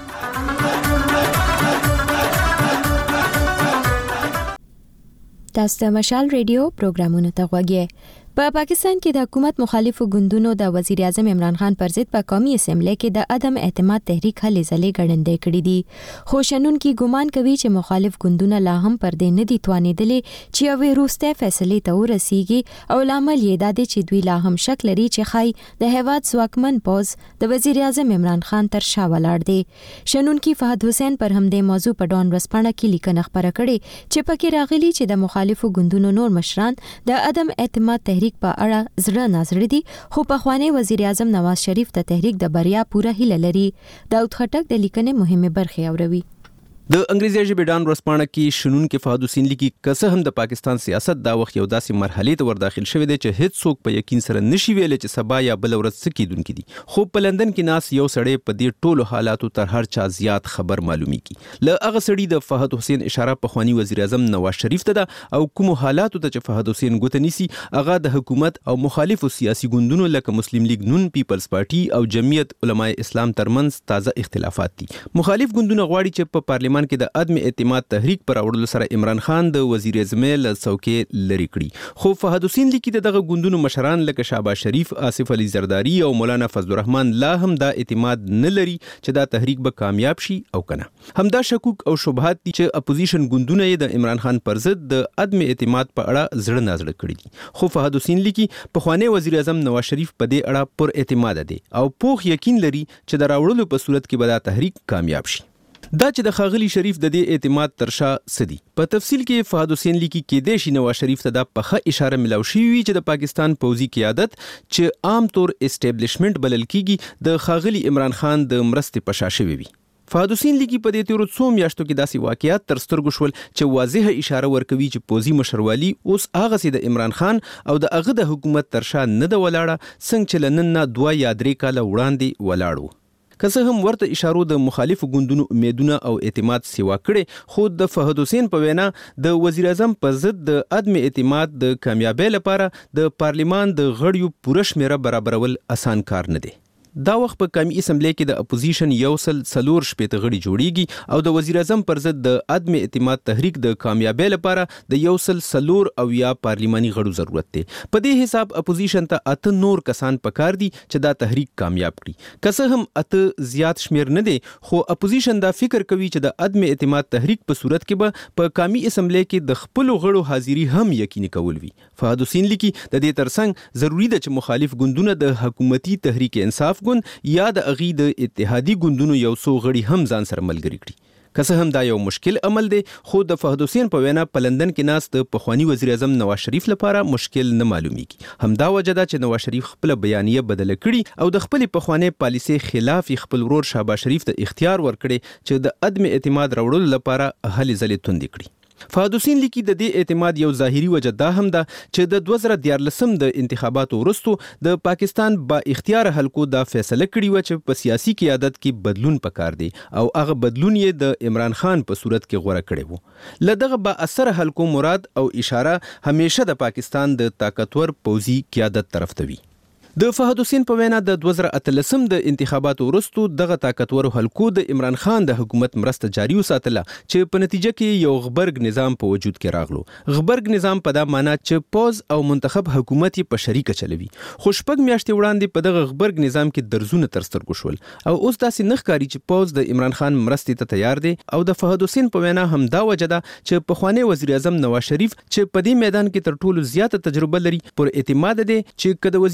تاسو د مشال ریډیو پروګرامونو ته غوږی. په پا پاکستان کې د حکومت مخالفو ګوندونو د وزیر اعظم عمران خان پر ضد په قومي اسمبلی کې د عدم اعتماد تحریک هلې ځلې ګړندې کړې دي. خو شنونکي ګومان کوي چې مخالف ګوندونه لا هم پر دې نه دي توانېدلې چې یوې وروستۍ فیصلې ته ورسیږي او لامل یې دا دی چې دوی لا هم شک لري چې ښایي د هیواد ځواکمن پوځ د وزیر اعظم عمران خان تر شا ولاړ دی. شنونکي فهد حسین پر همدې موضوع په ډون ورځپاڼه کې لیکنه خپره کړې چې پکې راغلي چې د مخالفو ګوندونو نور مشران د عدم اعتماد تحریک په اړه زړه نازړه دي، خو پخوانی وزیر اعظم نواز شریف د تحریک د بریا پوره هیله لري. داود خټک د لیکنې مهمه برخه اوروي. د انګریزي ژبې ډان ورسپانه کې شنونکي فهد حسین لیکي که هم د پاکستان سیاست دا وخت یو داسې مرحله ته ور داخل شوی دی چې هیڅ څوک په یقین سره نشي ویل چې سبا یا بل ورځ څه کیدونکي دي. خو په لندن کې ناس یو سړی په دې ټولو حالاتو تر هر چا زیات خبر معلومیږي. له هغه سړي د فهد حسین اشاره په خواني وزیر اعظم نواز شریف ته ده او کوم حالاتو ته چې فهد حسین ګوته نیسي هغه د حکومت او مخالفو سیاسي ګوندونو لکه مسلم لیگ نون، پیپلز پارټي او جمعیت علماء اسلام ترمنځ تازه اختلافات دي. مخالف ګوندونه غواړي چې په پارلیمان کې د عدم اعتماد تحریک پر اورلو سره عمران خان د وزیر اعظم له څوکۍ لري کړی. خو فهد حسین لیکي دغه ګوندونو مشران لکه شهباز شریف، آصف علي زرداری او مولانا فضل الرحمن لا هم دا اعتماد نه لري چې دا تحریک به کامیاب شي او کنه. همدا شکوک او شبهات دي چې اپوزیشن ګوندونه یې د عمران خان پر ضد د عدم اعتماد په اړه زړه نازړه کړی دي. خو فهد حسین لیکي پخوانی وزیر اعظم نواز شریف په دې اړه پر اعتماد دي او پوخ یقین لري چې د راوړلو په صورت کې به دا تحریک کامیاب شي. دا چې د خاغلی شریف د دې اعتماد تر شا سدي په تفصیل کې فهد حسین لیکي کې د شي نواز شریف ته د پخه اشاره ملو شي وی چې د پاکستان پوځي قیادت چې عام طور اسټابلیشمنت بلل کیږي د خاغلی عمران خان د مرستې په شا شوی وي. فهد حسین لیکي په دې تیرو څو میاشتو کې داسې واقعیات تر سترګو شول چې واضحه اشاره ورکوي چې پوځي مشروالي اوس هغه سي د عمران خان او د هغه د حکومت تر شا نه د ولاړه څنګه چې لنن نه دوه یا درې کاله وړاندې ولاړو. که څه هم ورته اشارو د مخالفو ګوندونو امیدونه او اعتماد سیوا کړي، خو د فهد حسین په وینا د وزیر اعظم په ضد د عدم اعتماد د کامیابی لپاره د پارلیمان د غړیو پوره شمیره برابرول اسان کار نه دی. دا وخت په قومي اسمبلی کې د اپوزیشن یو سل سلور شپېته غړي جوړیږي او د وزیر اعظم پر ضد د عدم اعتماد تحریک د کامیابی لپاره د یو سل سلور او یا پارلیماني غړو ضرورت دی. په دې حساب اپوزیشن ته اته نور کسان پکار دي چې دا تحریک کامیاب کړي. که څه هم اته زیات شمیر نه دی، خو اپوزیشن دا فکر کوي چې د عدم اعتماد تحریک په صورت کې به په قومي اسمبلی کې د خپل غړو حاضری هم یقیني کول وي. فهد حسین لیکي د دې ترڅنګ ضروری ده چې مخالف ګوندونه د حکومتي تحریک انصاف ګوند یا د اغي د اتحادی ګوندونو یو څو غړي هم ځان سره ملګری کړي. که څه هم دا یو مشکل عمل دی، خو د فهد حسین په وینا په لندن کې ناس د پخوانی وزیر اعظم نواز شریف لپاره مشکل نه معلومیږي. همدا وجه ده چې نواز شریف خپل بیانیه بدل کړي او د خپل پخوانی پالیسي خلاف خپل ورور شهباز شریف ته اختیار ورکړي چې د عدم اعتماد راوړلو لپاره هلې ځلې توندې کړي. فهد حسین لیکي د دې اعتماد یو ظاهري وجه دا هم ده چې د دوه زره دیارلسم د انتخاباتو وروسته د پاکستان با اختیار حلقو دا فیصله کړې و چې په سیاسي قیادت کې بدلون پکار دی او هغه بدلون یې د عمران خان په صورت کې غوړه کړی وو. له دغه با اثر حلقو مراد او اشاره همیشه د پاکستان د طاقتور پوځي قیادت طرف ته وي. د فهد حسین په وینا د دوه زره اتلسم د انتخاباتو وروسته دغه طاقتور حلقو د عمران خان د حکومت مرسته جاری وساتله چې په نتیجه کې یو غبرګ نظام په وجود کې راغلو. غبرګ نظام په دا معنی چې پوز او منتخب حکومت په شریکه چلوي. خو شپږ میاشتې وړاندې په دغه غبرګ نظام کې درزونه تر سترګو شول او اوس داسې نه ښکاري چې پوز د عمران خان مرستې ته تیار دی او د فهد حسین په وینا هم دا وجه ده چې پخوانی وزیر اعظم نواز شریف چې په دې میدان کې تر ټولو زیاته تجربه لري پر اعتماد دی چې کله وزیر اعظم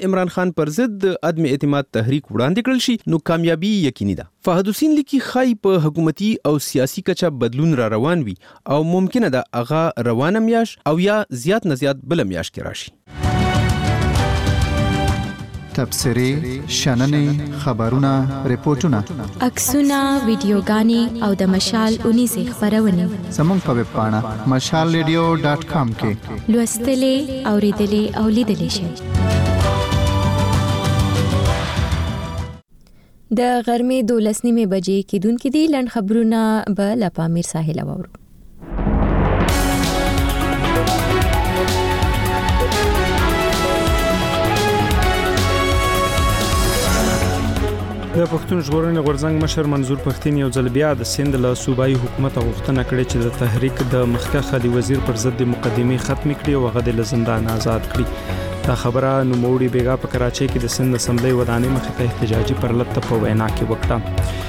عمران خان پر ضد عدم اعتماد تحریک وړاندې کړل شي نو کامیابی یقیني ده. فهد حسین لیکي خای په حکومتي او سیاسي کچه بدلون را روان وي او ممکنه ده هغه روانه میاش او یا زیات نه زیات بل میاش کې راشي. تبصرې، شننې، خبرونه، ریپورتونه، عکسونه، ویډیوګانې او د مشال اونیزې خبرونه زموږ په ویب پاڼه مشال ریډیو ډاټ کام کې لوستلې، اوریدلې او لیدلې شئ. د غرمې دولس نیمې بجې کېدونکې دي. لنډ خبرونه به له پامیر ساحل واورو. د پښتون ژغورنې غورځنګ مشر منظور پښتين یو ځل بیا د سند له صوبایي حکومت غوښتنه کړې چې د تحریک د مخکښ خالي وزیر پر ضد مقدمه ختم کړي او هغه د زندان آزاد کړي. دا خبره نوموړي بیګا په کراچۍ کې د سند اسمبلی ودانې مخې ته احتجاجي پرلط په وینا کې وکړه.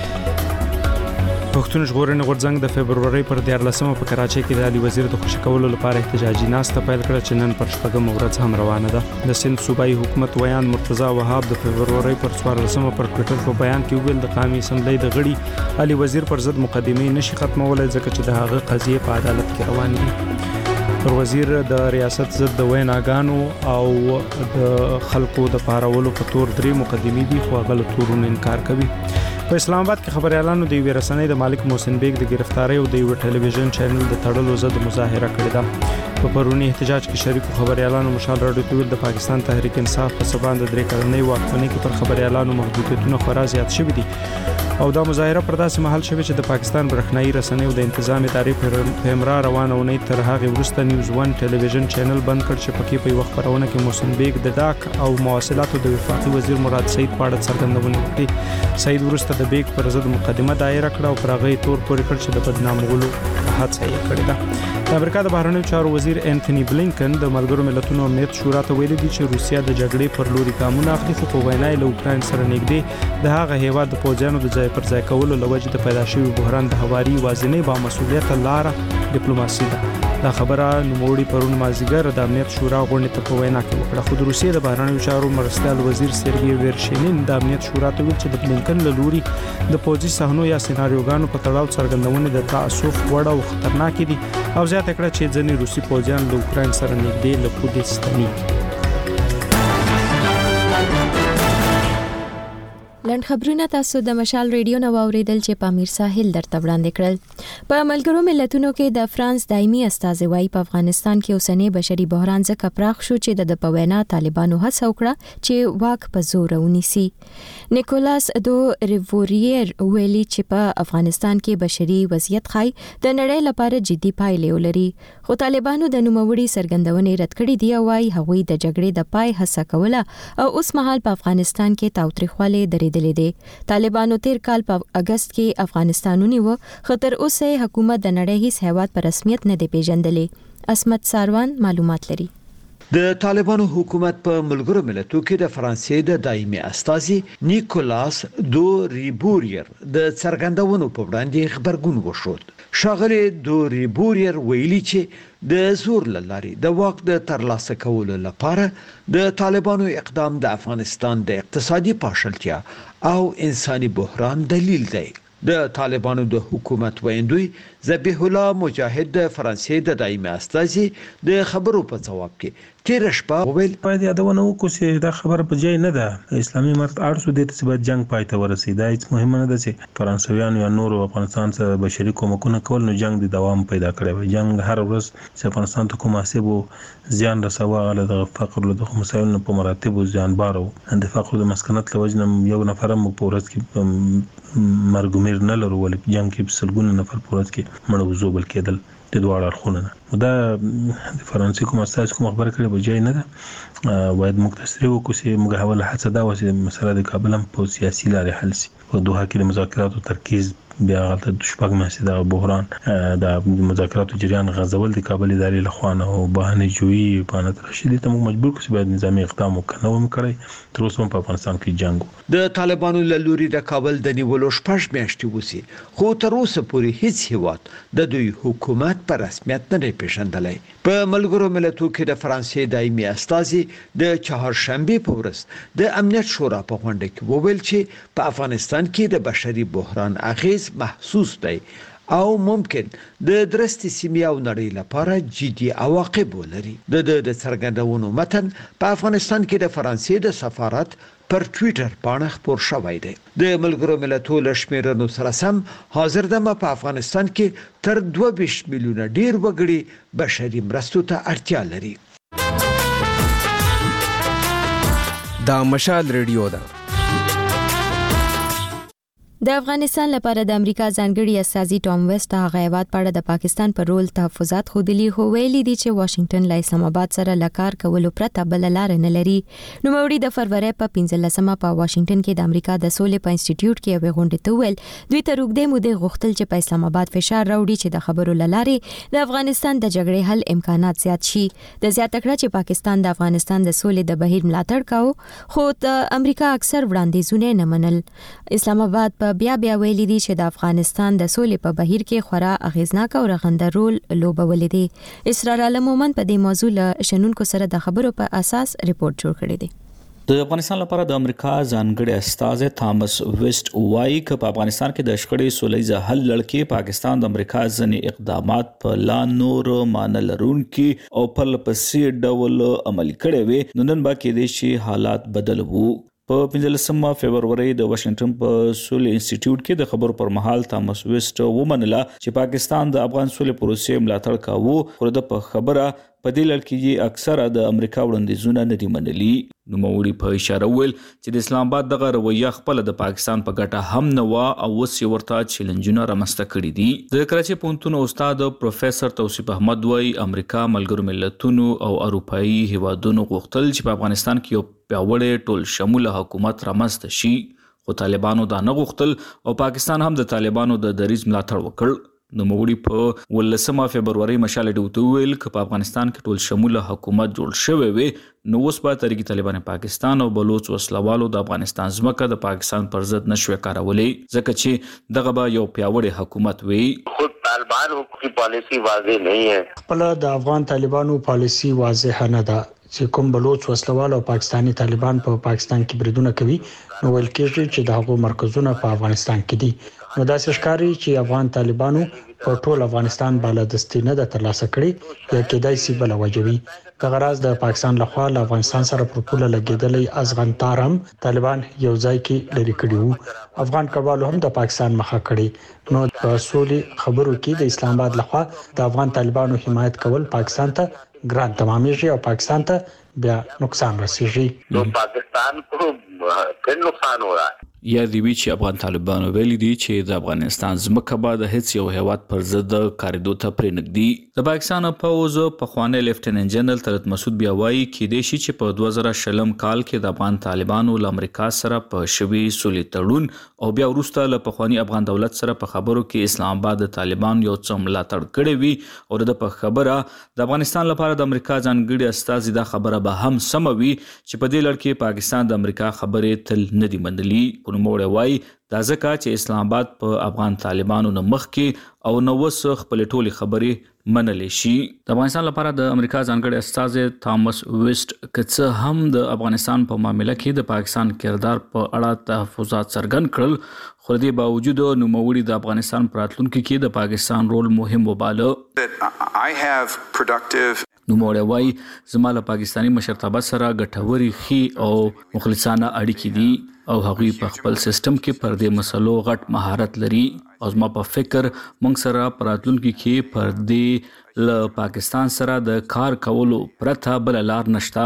پښتون ژغورنې غورځنګ د فبرवरी پر دیارلسمه په کراچۍ کې د علي وزیر د خوشی کولو لپاره احتجاجي ناسته پیل کړه چې نن پر شپږم ورځ هم روانه ده. د سند صوبایي حکومت ویان مرتضی وهاب د فبرवरी پر څوارلسمه پر ټویټر په بیان کې ویل د قومي اسمبلی د غړي علي وزیر پر ضد مقدمه نشي ختمولای ځکه چې د هغه قضیه په عدالت کې روان دي. پر وزیر د ریاست ضد د ویناګانو او د خلکو د پارولو په تور درې مقدمې دي خو هغه له تورونو انکار کوي. په اسلام آباد کې خبريالانو د یوې رسنۍ د مالک محسن بیگ د گرفتاری او د یو ټلویزیون چینل د تړلو ضد مظاهره کړې ده. په پرونی احتجاج کې شریکو خبريالانو مشال راډیو ته ویل د پاکستان تحریک انصاف په سبا د درې کلنۍ واکمنۍ کې پر خبريالانو محدودیتونه خورا زیات شوي دي او دا مظاهره پر داسې محل شوی چې د پاکستان برېښنايي رسنۍ او د انتظام ادارې په امرا روانونه تر هغه وروسته نیوز ون ټلویزیون چینل بند کړ چې پکې په وخت خبرونه کې محسن بیگ د ډاک او مواصلاتو د وفاقي وزیر مراد سعید په اړه څرګندونه وکړه. سعید وروسته د بیگ پر ضد مقدمه دایره کړه او پر هغه تور پورې کړ چې د بدنامولو هڅه یې کړې ده. د امریکا د بهرنیو چارو وزیر انټونی بلینکن د ملګرو ملتونو امنیت شورا ته ویلي دي چې روسیا د جګړې پر لوري ګامونه اخلي خو په وینا له اوکراین سره نږدې د هغه هیواد د پوځیانو د ځای پر ځای کولو لوجه د پیدا شوی بحران د هواري وازنې با مسؤلیت لاره ډیپلوماسي ده. دا خبره نوموړي پرون مازیګر د امنیت شورا غونډې ته په وینا کې وکړه. خو د روسیې د بهرنیو چارو مرستیال وزیر سرګي ورشینین د امنیت شورا ته ویل چې د بلینکن له لوري د پوځي صحنو یا سيناريوګانو په تړاو څرګندونه د تعسف وړ او خطرناک دي او زیاته کړه چې ځینې روسي پوځیان د اوکراین سره نږدې له پودې ستني. لنډ خبرونه تاسو د مشال ریډیو نو اوریدل چې پامیر ساحل درته وړاندې کړل. په ملګرو ملتونو کې د فرانس دایمي استازي په افغانستان کې اوسنی بشري بحران ځکه پراخ شو چې د پوینا طالبانو هڅه وکړه چې واک په زور ونیسي. نیکولاس دو ریووریر ویلي چې په افغانستان کې بشري وضعیت خای د نړۍ لپاره جدي پایلې ولري خو طالبانو د نوموړي سرګندونې رد کړې دی او وايي هغوی د جګړې د پای هڅه کوله او اوس مهال په افغانستان کې تاوتریخواله درې دي. طالبانو تیر کال په اگست کې افغانستان ونیو خطر اوسه حکومت د نړۍ هیڅ هیواد په رسمیت نه دی پیژندلې. اسمت ساروان معلومات لري. د طالبانو حکومت په ملګرو ملتونو کې د فرانسې د دایمي استازي نیکولاس دو ریبوریر د څرګندونو په وړاندې خبرګون وشود. شاغلی دو ریبوریر ویلي چې د زور لاري د واک د ترلاسه کولو لپاره د طالبانو اقدام د افغانستان د اقتصادي پاشلتیا او انساني بحران دلیل دی. د طالبانو د حکومت ویندوی ذبیح الله مجاهد د فرانسې د دایمي استازي د خبرو په جواب کې تیر شپه وویل باید یادونه وکړو چې دا خبره په ځای نه ده. اسلامي امارت ارسو د تسبت جنگ پای ته ورسید. دا هیڅ مهمه نه ده چې فرانسویان یا نور افغانستان سره بشري کومکونه کول نو جنگ د دوام پیدا کړي وي. جنگ هر ورځ چې افغانستان ته کوم حسابو زیان رسوا غل د فقر له مسایل په مراتب زیان بارو د فقر د مسکنت لوجنم یو نفر مو پورت کې مرګمیر نه لرو ولې جنگ کې سلګونه نفر پورت کې مړ وزوبل کېدل د دوه اړخونه نه دا د فرانسې کوم اساس کوم خبره کړې به ځای نه ده. باید مختصر وکړو چې موږ حواله هڅه دا وسه مسله د کابل هم په سیاسي لارې حل شي. په دوحه کې د مذاکراتو ترکیز بیا غلطه د شپږ میاشتې د بحران د مذاکراتو جریان غزول د کابل ادارې لخوا نه او بهانه جوړي په نتر رشیدي ته موږ مجبور کړو چې باید نظامی اقدام وکړو هم کړی تر اوسه په افغانستان کې جنگ د طالبانو له لوري د کابل د نیولو شپږ میاشتې وسی خو تر اوسه پورې هیڅ هیواد د دوی حکومت په رسمیت نه پیژندلی. په ملګرو ملتونو کې د فرانسې دایمي استازي د چهارشنبه په ورځ د امنیت شورا په غونډه کې وویل چې په افغانستان کې د بشري بحران اغیز محسوس دی او ممکن د درستي سیمې او نړۍ لپاره جدي عواقب ولري. د د څرګندونو متن په افغانستان کې د فرانسې د سفارت پر ټوئیټر باندې خبر شوی دی. د ملګرو ملتونو لشمېرنو سره سم حاضر دمه په افغانستان کې تر دوه ویشت میلیونه ډیر وګړي بشري مرستو ته اړتیا لري. دا مشال ریډیو ده. د افغانستان لپاره د امریکا ځانګړي استازي ټام ویسټ هغه هیواد په د پاکستان پر رول تحفظات خودلی هو ویلي دي چې واشنگټن له اسلام آباد سره لکار کولو پرته بل لار نه لري. نو موري د فروری په پنځلسمه په واشنگټن کې د امریکا د سولې په انسټیټیوټ کې یو غونډه ته ویل دوی تر وګړي موده غوښتل چې په اسلام آباد فشار راوړي چې د خبرو لارې د افغانستان د جګړې حل امکانات زیات شي. د زیاته کړه چې پاکستان د افغانستان د سولې د بهیر ملاتړ کاوه خو د امریکا اکثر وړاندیزونه نه منل. اسلام آباد په بیا بیا ویلي دي چې د افغانستان د سولې په بهیر کې خورا اغیزناک او رغنده رول لوبولې دي. اسرار عالم مومن په دې موضوع له شنونکو سره د خبرو په اساس ریپورت جوړ کړی دی. د افغانستان لپاره د امریکا ځانګړي استازي تامس ویسټ وایي چې په افغانستان کې د شخړې سولهییز حل لړۍ پاکستان د امریکا ځینې اقدامات په لا نور معنی لرونکي او په لپسې ډول عملي کړي وي نو نن با کې دي چې حالات بدل وو. په پنځلسمه فبرवरी د واشنگټن په سولې انسټیټیوټ کې د خبرو پر مهال تامس ویسټ ومنله چې پاکستان د افغان سولې پروسې ملاتړ کاوه خو د په خبره په دې لړ کې اکثره د امریکا وړاندیزونه نه دي منلي. نو موري په اشاره ویل چې د اسلام آباد دغه رویه خپل د پاکستان په ګټه هم نه و او وسې ورته چیلنجونه رامنځته کړي دي. د کراچي پوهنتون استاد پروفیسور توصیف احمد وایي امریکا ملګرو ملتونو او اروپایي هیوادونو غوښتل چې په افغانستان کې یو پیاوړی ټول شموله حکومت رامنځته شي خو طالبانو دا نه غوښتل او پاکستان هم د طالبانو د دریځ ملاتړ وکړ. نو موري په ولسمه فبرवरी مشاله ډوته ویل چې په افغانستان کې ټول شموله حکومت جوړ شوی وي نو اوس په تحریک طالبان پاکستان او بلوچ وسلوالو د افغانستان ځمکه د پاکستان پر ضد نشوي کارولې ځکه چې دغه به یو پیاوړی حکومت وي. خود طالبان حکومتي پالیسی واضح نه ہے. خپل د افغان طالبانو پالیسی واضح نه ده چې کوم بلوچ وسلوال او پاکستانی طالبان په پا پاکستان کې بریدونه کوي نو ویل کېږي چې دغه مرکزونه په افغانستان کې دي. نو دا ښکاري چې افغان طالبانو په ټول افغانستان بالادستي نه د ترلاسه کړي یا کېدای شي بل وجوي. د غراز د پاکستان لخوا له افغانستان سره پر پوله لګیدلې ازغن تارم طالبان یو ځای کې لري کړي وو. افغان کډوالو هم د پاکستان مخه کړي نو په سولې خبرو کې د اسلام آباد لخوا د افغان طالبانو حمایت کول پاکستان ته ګران تمامېږي او پاکستان ته بیا نقصان رسیږي. نو پاکستان کو څه نقصان و رہا ہے. یا دی وی چې افغان طالبانو ویلي دي چې د افغانستان ځمکه به د هیڅ یو هیواد پر ضد کاریدو ته پرې نږدي. د پاکستان پوز په خوانی لیفټیننټ جنرال طلعت مسعود بیا وایي کې د شي چې په دوه زره شلم کال کې د افغان طالبانو له امریکا سره په شوي سولې تړون او بیا وروسته له پخوانی افغان دولت سره په خبرو کې اسلام آباد د طالبان یو څه ملاتړ کړی وي او د په خبره د افغانستان لپاره د امریکا ځانګړي استازي دا خبره به هم سم وي چې په دې لړ کې پاکستان د امریکا خبرې تل نه دی منلي. نوموړی وایي دا ځکه چې اسلام آباد په افغان طالبانو نه مخکې او نو وس خپل ټولي خبرې منلې شي. د افغانستان لپاره د امریکا ځانګړي استازي تامس ویسټ کڅ هم د افغانستان په معاملې کې د پاکستان کردار په اړه تحفظات څرګند کړل خو د باوجود نوموړي د افغانستان په راتلونکي کې د پاکستان رول مهم وباله. نوموړی وایي زما له پاکستاني مشرتابه سره ګټوري خي او مخلصانه اړیکې دي او هغوی په خپل سیستم کې پر دې مسلو غټ مهارت لري او زما په فکر موږ سره په راتلونکي کې پر دې له پاکستان سره د کار کولو پرته بل لار نشته.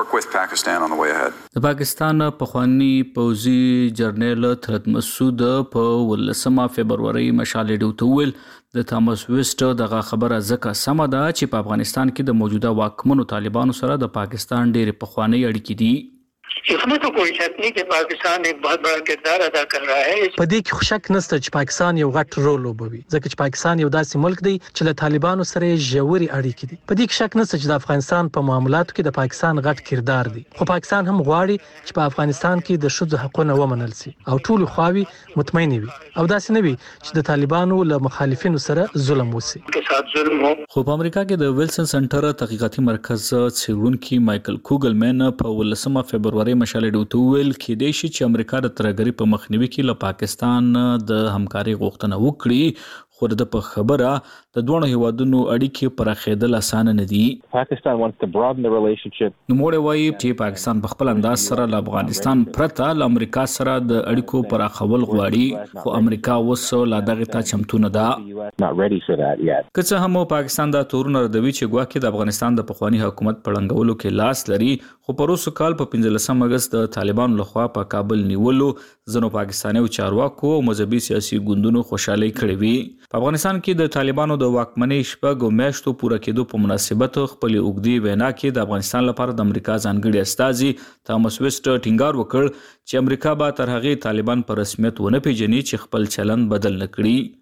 د پاکستان پخوانی پوځي جرنیل طلعت مسعود په ولسمه فبرवरी مشاله ډوته ویل د تامس ویسټ دغه خبره ځکه سمه ده چې په افغانستان کې د موجوده واکمنو طالبانو سره د پاکستان ډېر پخوانی اړیکې دي. इसमें तो कोई शक नहीं कि पाकिस्तान एक बहुत बड़ा किरदार अदा कर रहा है। په دې کې شک نشته چې پاکستان یو غټ رول وبوي ځکه چې پاکستان یو داسې ملک دی چې له طالبانو سره ژورې اړیکې دي. په دې کې شک نشته چې د افغانستان په معاملاتو کې د پاکستان غټ کردار دی. خو پاکستان هم غواړي چې په افغانستان کې د ښځو حقونه ومنل شي او ټول خواوي مطمئن وي او داسې نه وي چې د طالبانو له مخالفینو سره ظلم وشي. خو په امریکا کې د ویلسن سنټر تحقیقاتي مرکز څېړونکي مایکل کوګلمن په ولسمه فبرवरी مشال ډوتو ویل کې د شي چې امریکا د ترګری په مخنیوي کې له پاکستان د همکاري غوښتنه وکړي خو د په خبره د دوه هیوادونو اړیکې پراخېدل اسانه نه دي. Pakistan wants to broaden the relationship. نو موږ وایي چې پاکستان په خپل انداز سره له افغانستان پرته له امریکا سره د اړیکو پراخول غواړي خو امریکا اوس لا دغه ته چمتو نه ده. Not ready for that yet. که څه هم پاکستان د تورونه ردوي چې ګواکې د افغانستان د پخوانی حکومت پړنګولو کې لاس لري خو په روسو کال په پنځلسم اگست د طالبانو لخوا په کابل نیولو ځنو پاکستاني چارواکو او مذهبي سیاسي ګوندونو خوشالۍ کړې وي. په افغانستان کې د طالبانو د واکمنۍ شپږ میاشتو پوره کېدو په مناسبت خپل اوږدې وینا کې د افغانستان لپاره د امریکا ځانګړي استازي تامس ویسټ ټینګار وکړ چې امریکا به تر هغه طالبان په رسمیت ونه پیژني چې خپل چلن بدل نکړي.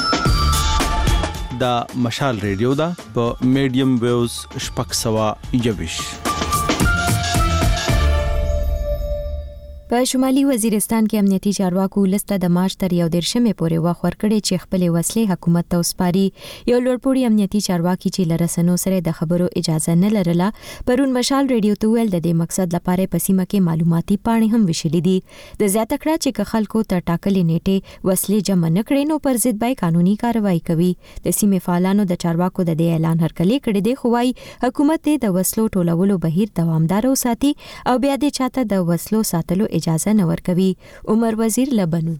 دا مشال ریډیو دا په میډیم ویوز شپږ سوه یوویش. په شمالي وزیرستان کې امنیتي چارواکو لسته د مارچ تر یو دیرشمې پورې وخت ورکړی چې خپل وسلې حکومت ته وسپاري. یو لوړپوړي امنیتي چارواکي چې لرسنو سره د خبرو اجازه نه لرله پرون مشال ریډیو ته ویل د دې مقصد لپاره په سیمه کې معلوماتي پاڼې هم وشلې دي. د زیاته کړه چې خلکو تر ټاکلې نیټه وسلې جمع نه کړي نو پر ضد به قانوني کاروائی کوي. د سیمې فعالانو د چارواکو د دې اعلان هرکلی کړی دی خو وايي حکومت د وسلو ټولولو بهیر دوامدار وساتي او بیا د چاته د وسلو ساتلو اجازه نه ورکوي. عمر وزیر لبنان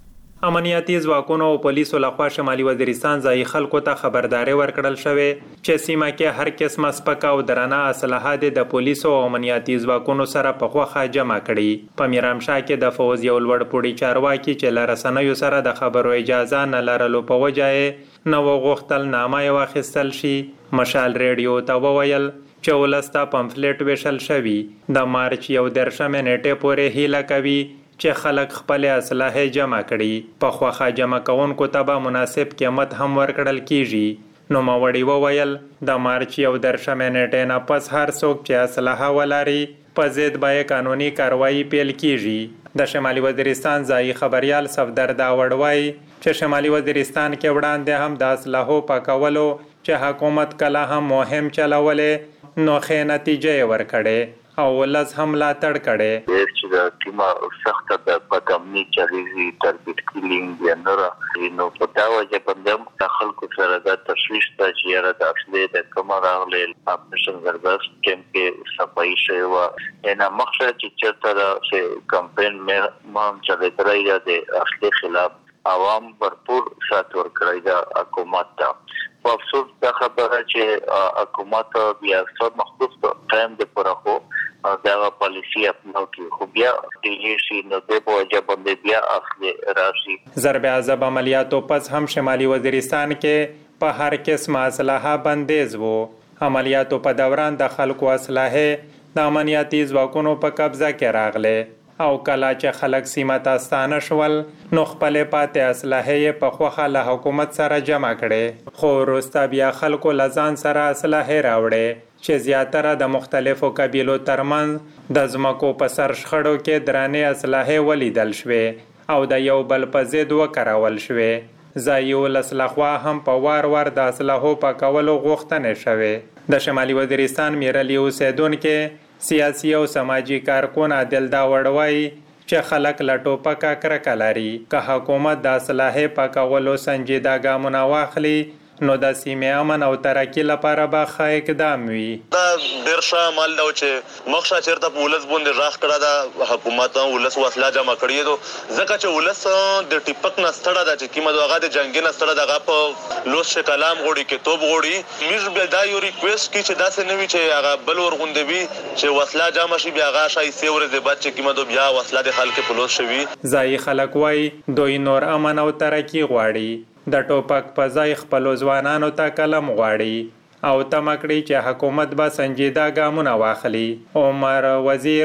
امنیتي ځواکونو او پولیسو لخوا شمالي وزیرستان ځای خلکو ته خبرداري ورکړل شوې چې سیمه کې هر قسمه سپکه او درانه اسلحه د پولیسو او امنیتي ځواکونو سره په خوخه جمع کړي. په میرامشاه کې د فوز یو لوړپوړي چارواکي چې لرسنیو سره د خبرو اجازه نه لرلو په وجه نو غوښتل نامه یې واخیستل شي. مشال ریډیو ته وویل چې ولسته پمفلیټ ویشل شوی د مارچ یو درشمه نیټه پورې هیله کوي چې خلک خپل اسلحه جمع کړي. په خوخه جمع کونکو ته به مناسب قیمت هم ورکړل کیږي. نو ماوړي وویل د مارچ یو درشمه نیټه نه پس هر څوک چې اسلحه ولري په ضد به قانوني کاروایی پیل کیږي. د شمالي وزیرستان ځای خبريال صفدر دا وړوي چې شمالي وزیرستان کې وړاندې هم د اسلحو پاکولو چې حکومت کله هم مهم چلولې نو ښه نتیجه ورکړي او ولز هم لا تړ کړي چې د کیما سخت د پدامنی چریزي تربیت کلینګ یا نورا نو په دا وجه باندې د خلکو سره د تشویش ته چې را د اصلي د کومه راغلي اپریشن زربس کیمپ کې صفایي شوی و نه مخشه چې چرته د کمپاین مې مام چلے درای د اصلي خلاف عوام برپور سات ور کړی دا حکومت ته. په افسوس دا خبره چې حکومت بیا څو مخصوص ټایم د پرخو دا پالیسی خپل کې خو بیا د شي نو د بوجا باندې بیا اخلي راشي. ضرب عذاب عملیاتو پس هم شمالي وزیرستان کې په هر قسم اسلحه بندیز وو. عملیاتو په دوران د خلکو اسلحه د امنیتي ځواکونو په قبضه کې راغله او کله چې خلک سیمه ته ستانه شول نو خپل پاتې اسلحه په خوخه له حکومت سره جمع کړي. خو وروسته بیا خلکو لزان سره اسلحه راوړي چې زیاتره د مختلفو قبیلو ترمنځ د ځمکو په سر شخړو کې درانه اسلحه ولیدل شوې او د یو بل په ضد وکارول شوې. ځایي ولس لخوا هم په وار وار د اسلحو پاکولو غوښتنې شوې. د شمالي وزیرستان میرلی اوسیدونکو سیاسي او سماجی کارکون عادل دا وړوي چې خلک لا ټوپکه کرکه لري که حکومت د اسلحه پاکولو سنجیده ګامونه واخلي نو د سیمې امن او ترقی لپاره به ښه اقدام وي. دا ډیر ښه عمل دی چې مخشه چیرته په ولس باندې راخ کړه دا حکومت ولس وسله جمع کړی دي ځکه چې ولس د ټیپک نستړه د چې کیمه دغه د جنگي نستړه دغه په لوس کلام غوړي کتاب غوړي موږ به دا یو ریکوست کی چې دا څه نوي چې هغه بل ورغوندوي چې وسله جمع شي بیا هغه شای سیور د بچ کیمه دو بیا وسله د خلک په لوس شوي. ځای خلک وای دوی نور امن او ترقی غواړي د ټوپک په ځای خپل ځوانانو ته قلم غواړي او تمکړي چې حکومت به سنجیده ګامونه واخلي. عمر وزیر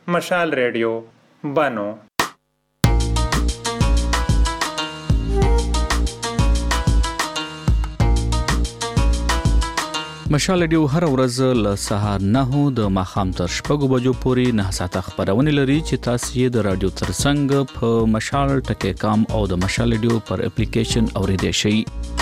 مشال ریډیو بانو. مشال ډیو هر ورځ له سهار نه د ماخام تر شپږو بجو پورې نه ساعته خبرونه لري چې تاسو یې د رادیو ترڅنګ په مشال ټکی کام او د مشال ډیو پر اپلیکیشن اوریدئ شئ.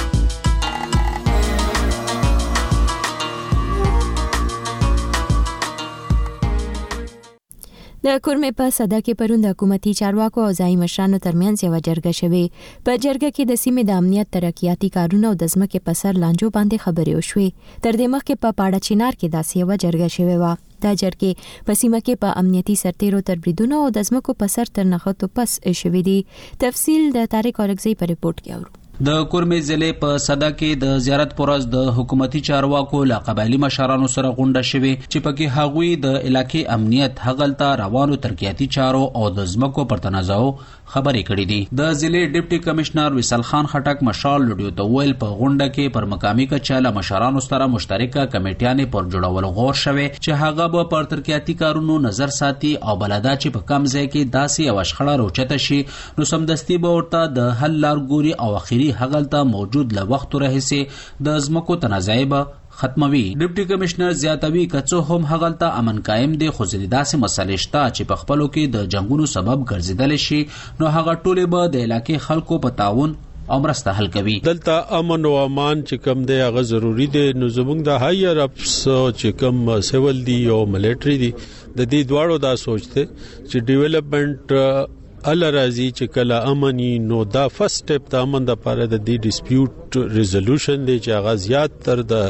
د کورمې په صدا کې پروند حکومتي چارواکو او ځایي مشرانو ترمنځ یو جرګه شوې. په جرګه کې د سیمې د امنیت ترقیاتي کارونه او د ځمکې په سر لانجو باندې خبرې وشوې. تر دې مخکې په پاړه چینار کې داسې یو جرګه شوې و. دا جرګې په سیمه کې په امنیتي سرتیرو تر بریدونو او د ځمکو په سر تر نښتو پس شوې دي. تفصیل د طارق اورګزی په ریپورت کې اورو. د کورمې ضلع په صدا کې د زیارت پرز د حکومتي چارواکو له قبایلی مشرانو سره غونډه شوې چې پکې هغوی د علاقې امنیت هغلته روانو ترقیاتي چارو او د ځمکو پر تنازعو خبرې کړې دي. د ضلع ډیپټي کمشنر وصال خان خټک مشال لډیو ته ویل په غونډه کې پر مقامي کچه له مشرانو سره مشترکه کمیټیانې پر جوړولو غور شوې چې هغه به پر ترقیاتي کارونو نظر ساتي او بلدا چې په کم ځای کې داسې یو شخړه روچته شي نو سمدستي به ورته د حل لار ګوري او اخیری هغلته موجود له وخت راهیسې د ځمکو تنازع به ختموي. ډیپټي کمشنر زیاتوي کڅو هم هغلته امن قائم دي خو ځلې داسې مسلې شته چې په خپلو کې د جنگونو سبب ګرځیدل شي نو هغه ټولې به د علاقې خلکو په تعاون او مرسته حل کوي. دلته امن او امان چې کوم دی هغه ضروری دی نو زموږ د هایر اپس چې کوم سیول دی او ملټری دی د دې دواړو دا سوچته چې ډیولپمنٹ ال راځي چې کله امني نو دا فرست سټپ د امن د لپاره د دې ډیسپیوټ ریزولوشن دی چې هغه زیات تر د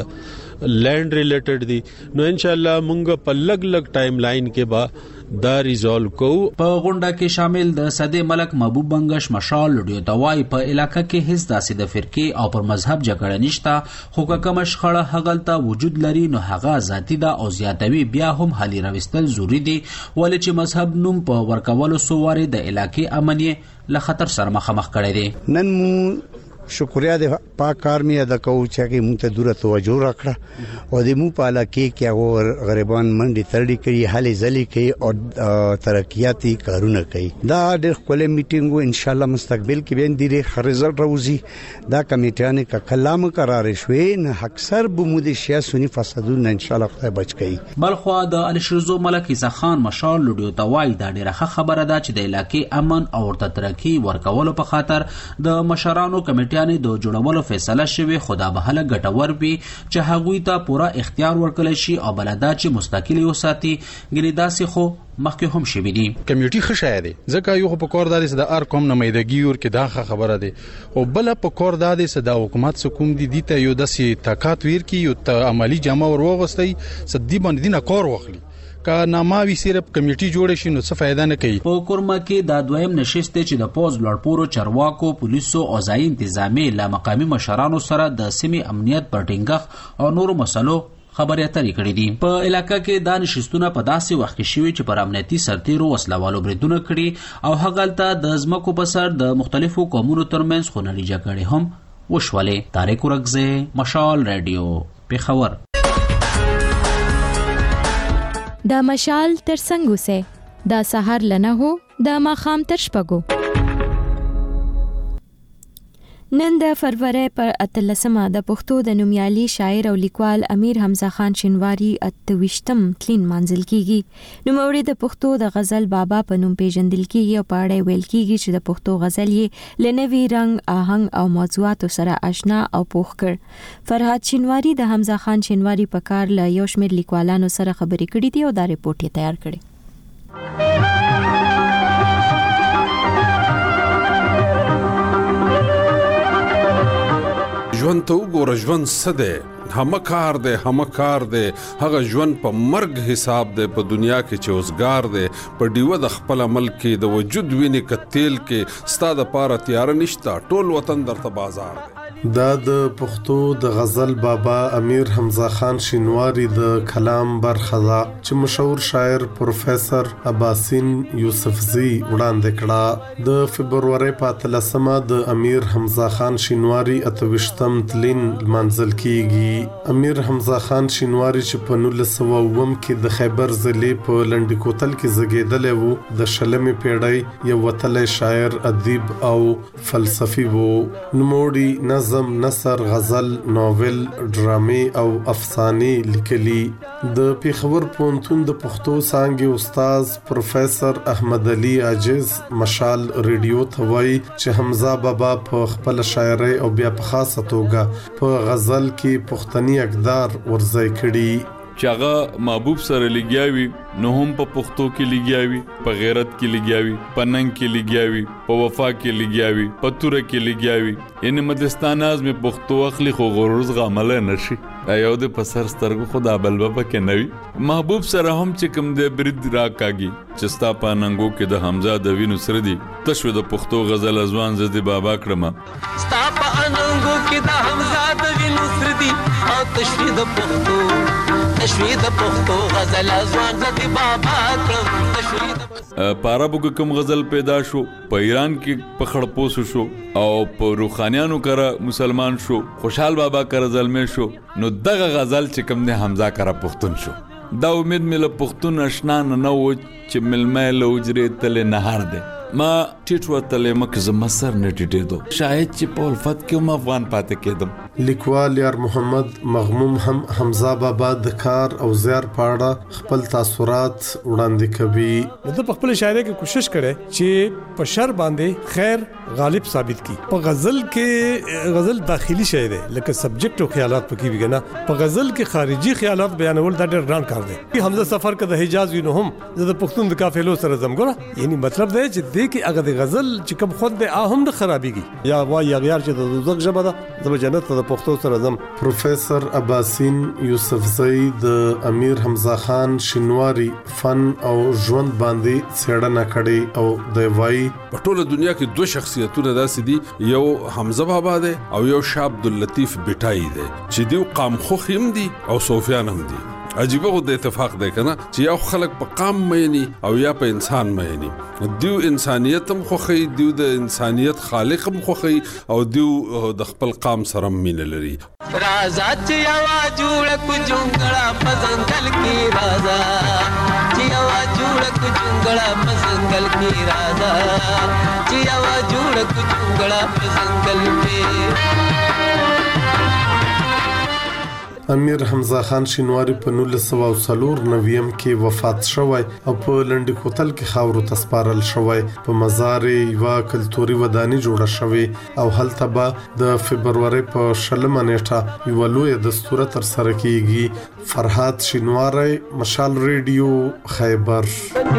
لینډ ریلیټډ دی نو ان شاء الله مونږ په لګ لګ ټایم لاین کې با دا ریزولو کو. په غونډه کې شامل د صدې ملک محبوب بنگش مشال لډیو توای په علاقې کې هیڅ داسې د فرقې او پر مذهب جګړه نشته خو که کوم شخړه هغلته وجود لري نو هغه ذاتی ده او زیاتوي بیا هم حالي راوستل ضروری دي ولې چې مذهب نوم په ورکولو سواره د علاقې امنیت له خطر سره مخامخ کړي دي. نن مو شکریا د پاک کار می ادا کوو چې موږ ته دوره توجه راکړه او د مو په علاقې کې هغه غریبان منډي ترډي کوي حالي ځلي کوي او ترقیاتي کارونه کوي. دا د خپل میټینګو ان شاء الله مستقبل کې به ډیره ښه رزلټ راوځي. دا کمیټیانه کا کلام قرار شوې نه اکثر بمود سیاسي فسادونه ان شاء الله خدای بچ کوي. بلخو د الشرزو ملک عیسی خان مشال لډیو توای دا ډیره ښه خبره ده چې د علاقې امن او ترقی ورکولو په خاطر د مشرانو کمیټه د جوړولو فیصله شوی خدا به هله ګټور وي چې هغوی ته پوره اختیار ورکړل شي او بلدا چې مستقلی وساتي ګنې داسې خو مخکې هم شوی دي. کمیټي خشایا دي ځکه یو په کور دادي د ار کوم نمائندګي ور کې دا خبره ده او بل په کور دادي د حکومت حکومت دي دي ته یو داسې طاقت ور کې یو عملی جامه ور وغوستي سدي باندې دینه کور وخلی کا ناماوي صرف کمیټي جوړ شي نو څه فائدہ نه کوي. په کورما کې د دویم نشست چې د پوز لړپورو چرواکو پولیسو او ځای انتظامی لا مقامی مشرانو سره د سیمې امنیت پر ټینګښ او نورو مسلو خبرې اترې کړې دي. په علاقې کې د نشستونه په داسې وخت کې شوي چې پر امنیتي سرتیرو وسلوالو بریدونه کړي او هغلته د ځمکو په سر د مختلفو قومونو ترمنځ خونړۍ جګړې هم وشولې. طارق اورګزی مشال ریډیو پیښور. دا مشال تر څنګه سه دا سحر لنه هو دا ماخام تر شپږو. نن د فروری پر اتلسمه د پښتو د نومیالي شاعر او لیکوال امیر حمزه خان شینواری اتويشتم تلین منزل کیږي. نوموړی د پښتو د غزل بابا په نوم پیژندل کیږي او پاړې ویل کیږي چې د پښتو غزل یې لنوي رنگ آهنګ او موضوعاتو سره آشنا او پوښ کړ. فرهاد شینواری د حمزه خان شینواری په کار له یو شمېر لیکوالانو سره خبرې کړې دي او دا ریپورت یې تیار کړی. ژوند ته وګوره ژوند څه دی همه کار دی همه کار دی هغه ژوند په مرګ حساب دی په دنیا کې چې اوسګار دی په ډیوه د خپل عمل کې د وجود وینې کتیل کې ستا د پاره تیار نشتا ټول وطن درته بازار دی. دا د پښتو د غزل بابا امیر حمزه خان شینواری د کلام برخه ده چې مشهور شاعر پروفیسور عباسین یوسفزی وړاندې کړه. د فبرवरी په اتلسمه د امیر حمزه خان شینواری اتوشتم تلین منزل کیږي. امیر حمزه خان شینواری چې په نولس سوه اووم کې د خیبر ضلع په لنډی کوتل کې زیږیدلی وو، د شلمې پیړۍ یو وتلی شاعر، ادیب او فلسفي وو. نوموړي نظم، نثر، غزل، ناول، ډرامې او افسانې لیکلي. د پیښور پوهنتون د پښتو څانګې استاد پروفیسور احمد علي عاجز مشال ریډیو ته وایي چې حمزه بابا په خپل شاعرۍ او بیا په خاصه توګه په غزل کې پښتني اقدار ورځای کړي. چې هغه محبوب سره لګیاوي نو هم په پښتو کې لګیاوي، په غیرت کې لګیاوي، په ننګ کې لګیاوي، په وفا کې لګیاوي، په توره کې لګیاوي. ان مدستان از می پښتو اخلي خو غروز غامل نشي. ایو د پسر سترګو خدا بلبه پکې نوي. محبوب سره هم چې کوم د برید راکاږي چې ستا په ننګو کې د حمزه د وینو سره دي تشو د پښتو غزل ازوان زدي بابا کړم. ستا په ننګو کې د حمزه د وینو سره دي او تشو د پښتو تشوی د پښتو غزل ازوان زدي بابا کړم. تشوی د پارابو کوم غزل پیدا شو په ایران کې په خړپوس شو او په روخانیانو کرا مسلمان شو، خوشحال بابا کرا زلمی شو، نو دغه غزل چې کوم نه حمزه کرا پښتون شو. دا امید مله پښتون آشنا نه و چې ملمه له اجرې تل نهار ده. ما ټیټ وتل مکه زما سر نه ټیټېدو، شاید چې په الفت کې ما افغان پاتې کېدم. لیکوال یار محمد مغموم هم حمزه بابا د کار او زیار پاړه خپل تاثرات وړاندې کوي. د خپل شاعرۍ کې کوشش کړي چې په شر باندې خیر غالب ثابت کی. په غزل کې غزل داخلي شی دی لکه سبجیکټ او خیالات پکې وي کنه، په غزل کې خارجي خیالات بیانول دا ډېر ګران کار دی. حمزه سفر کې د حجاز وینو هم د پښتون د قافلو سره زمګره، یعنی مطلب دی چې د کې هغه د غزل چې کوم خود د اهم د خرابېږي یا وای یغیار چې د دوزخ ژبه ده د جنت د پښتو سره زم. پروفیسور عباسین یوسفزی د امیر حمزه خان شینواری فن او ژوند باندې څېړنه کړې او د وای په ټوله دنیا کې دوه شخصیتونه داسې دي، یو حمزه بابا دی او یو شاه عبداللطیف بټای دی چې دیو قام خو هم دي او صوفیان هم دي. عجیبه خو د اتفاق دی کنه چې یو خلک په قام مېنی او یا په انسان مېنی. دیو انسانیت هم خوخی، دیو د انسانیت خالق هم خوخی او دیو د خپل قام سره مینه لري. رازا چې یوا جوړ کو جونګړه پزنګل کی رازا چې یوا جوړ کو جونګړه پزنګل کی رازا چې یوا جوړ کو جونګړه پزنګل کی. امیر حمزه خان شینواری په نولس سوه څلور نویم کې وفات شوی او په لنډی کوتل کې خاورو ته سپارل شوی. په مزار یوه کلتوري ودانۍ جوړه شوې او هلته به د فبرवरी په شلمه نیټه یوه لویه دستوره ترسره کیږي. فرهاد شینواری، مشال ریډیو، خیبر.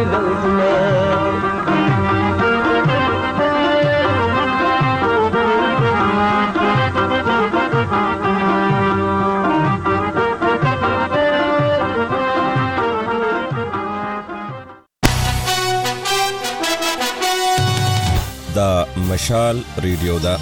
دا مشال ریډیو دا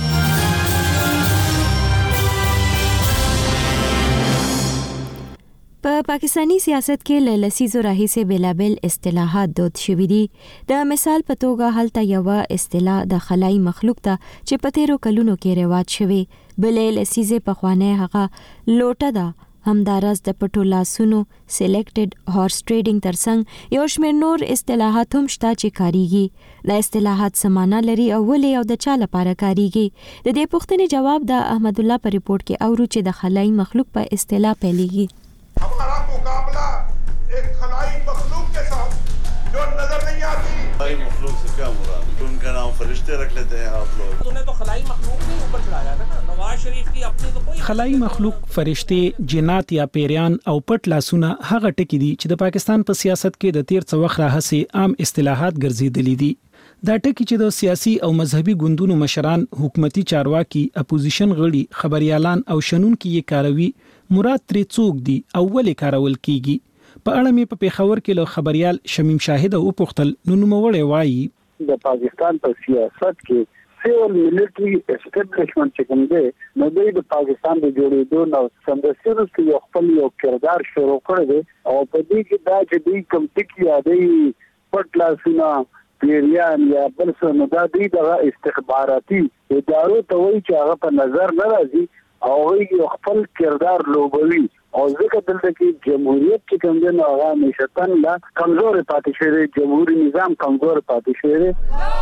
په پاکستانی سیاست کې له لسیزو راهیسې بېلابېل اصطلاحات دود شوي دي. د مثال په توګه هلته یوه اصطلاح د خلایي مخلوق ته چې په تیرو کلونو کې رواج شوی، بلې لسیزې پخوانی هغه لوټه ده. همدارس د پټو لاسونو سلیکټډ هارس ټریډینګ ترڅنګ یو شمېر نور اصطلاحات هم شته چې کاریږي. دا اصطلاحات څه معنا لري او ولې او د چا لپاره کاریږي؟ د دې پوښتنې جواب د احمد الله په ریپورت کې اورو چې د خلایي مخلوق په اصطلاح پیلېږي. हमारा मुकाबला एक खलाई मखलूक के साथ जो नजर नहीं आती। खलाई मखलूक से क्या मुराद? उनका नाम फरिश्ते रख लेते हैं आप लोग। तूने तो खलाई मखलूक के ऊपर चढ़ाया था ना, नवाज शरीफ की अपनी तो कोई خلایي مخلوق فرشته، جنات یا پیریان او پټ لاسونه هغه ټکي دي چې د پاکستان په سیاست کې د تیر څو وخت راهسي عام اصطلاحات ګرځېدلې دي. دا ټکي چې د سیاسي او مذهبي ګوندونو مشران، حکومتي چارواکي، اپوزیشن غړي، خبريالان او شنونکي یې کاروي. مراد ترې څوک دي او ولې کارول کیږي؟ په اړه مې په پیښور کې له خبريال شمیم شاهد او پختل نو نوموړی وایي د پاکستان په سیاست کې سیول ملټری اسټابلیشمنت چې کوم دی نو د پاکستان د جوړېدو نو سمدستي کې یو خپل یو کردار شروع کړی دی او په دې کې دا چې دوی کوم ټکی یادې پټ لاسونه پیریان یا بل څه نو دا دوی د استخباراتي ادارو ته وایي چې هغه په نظر نه راځي او یو خپل کردار لوبوي او ځکه دلته کې جمهوریت چې کوم دی نو هغه نشتن لا کمزور پاتې شوی، جمهوریت نظام کمزور پاتې شوی.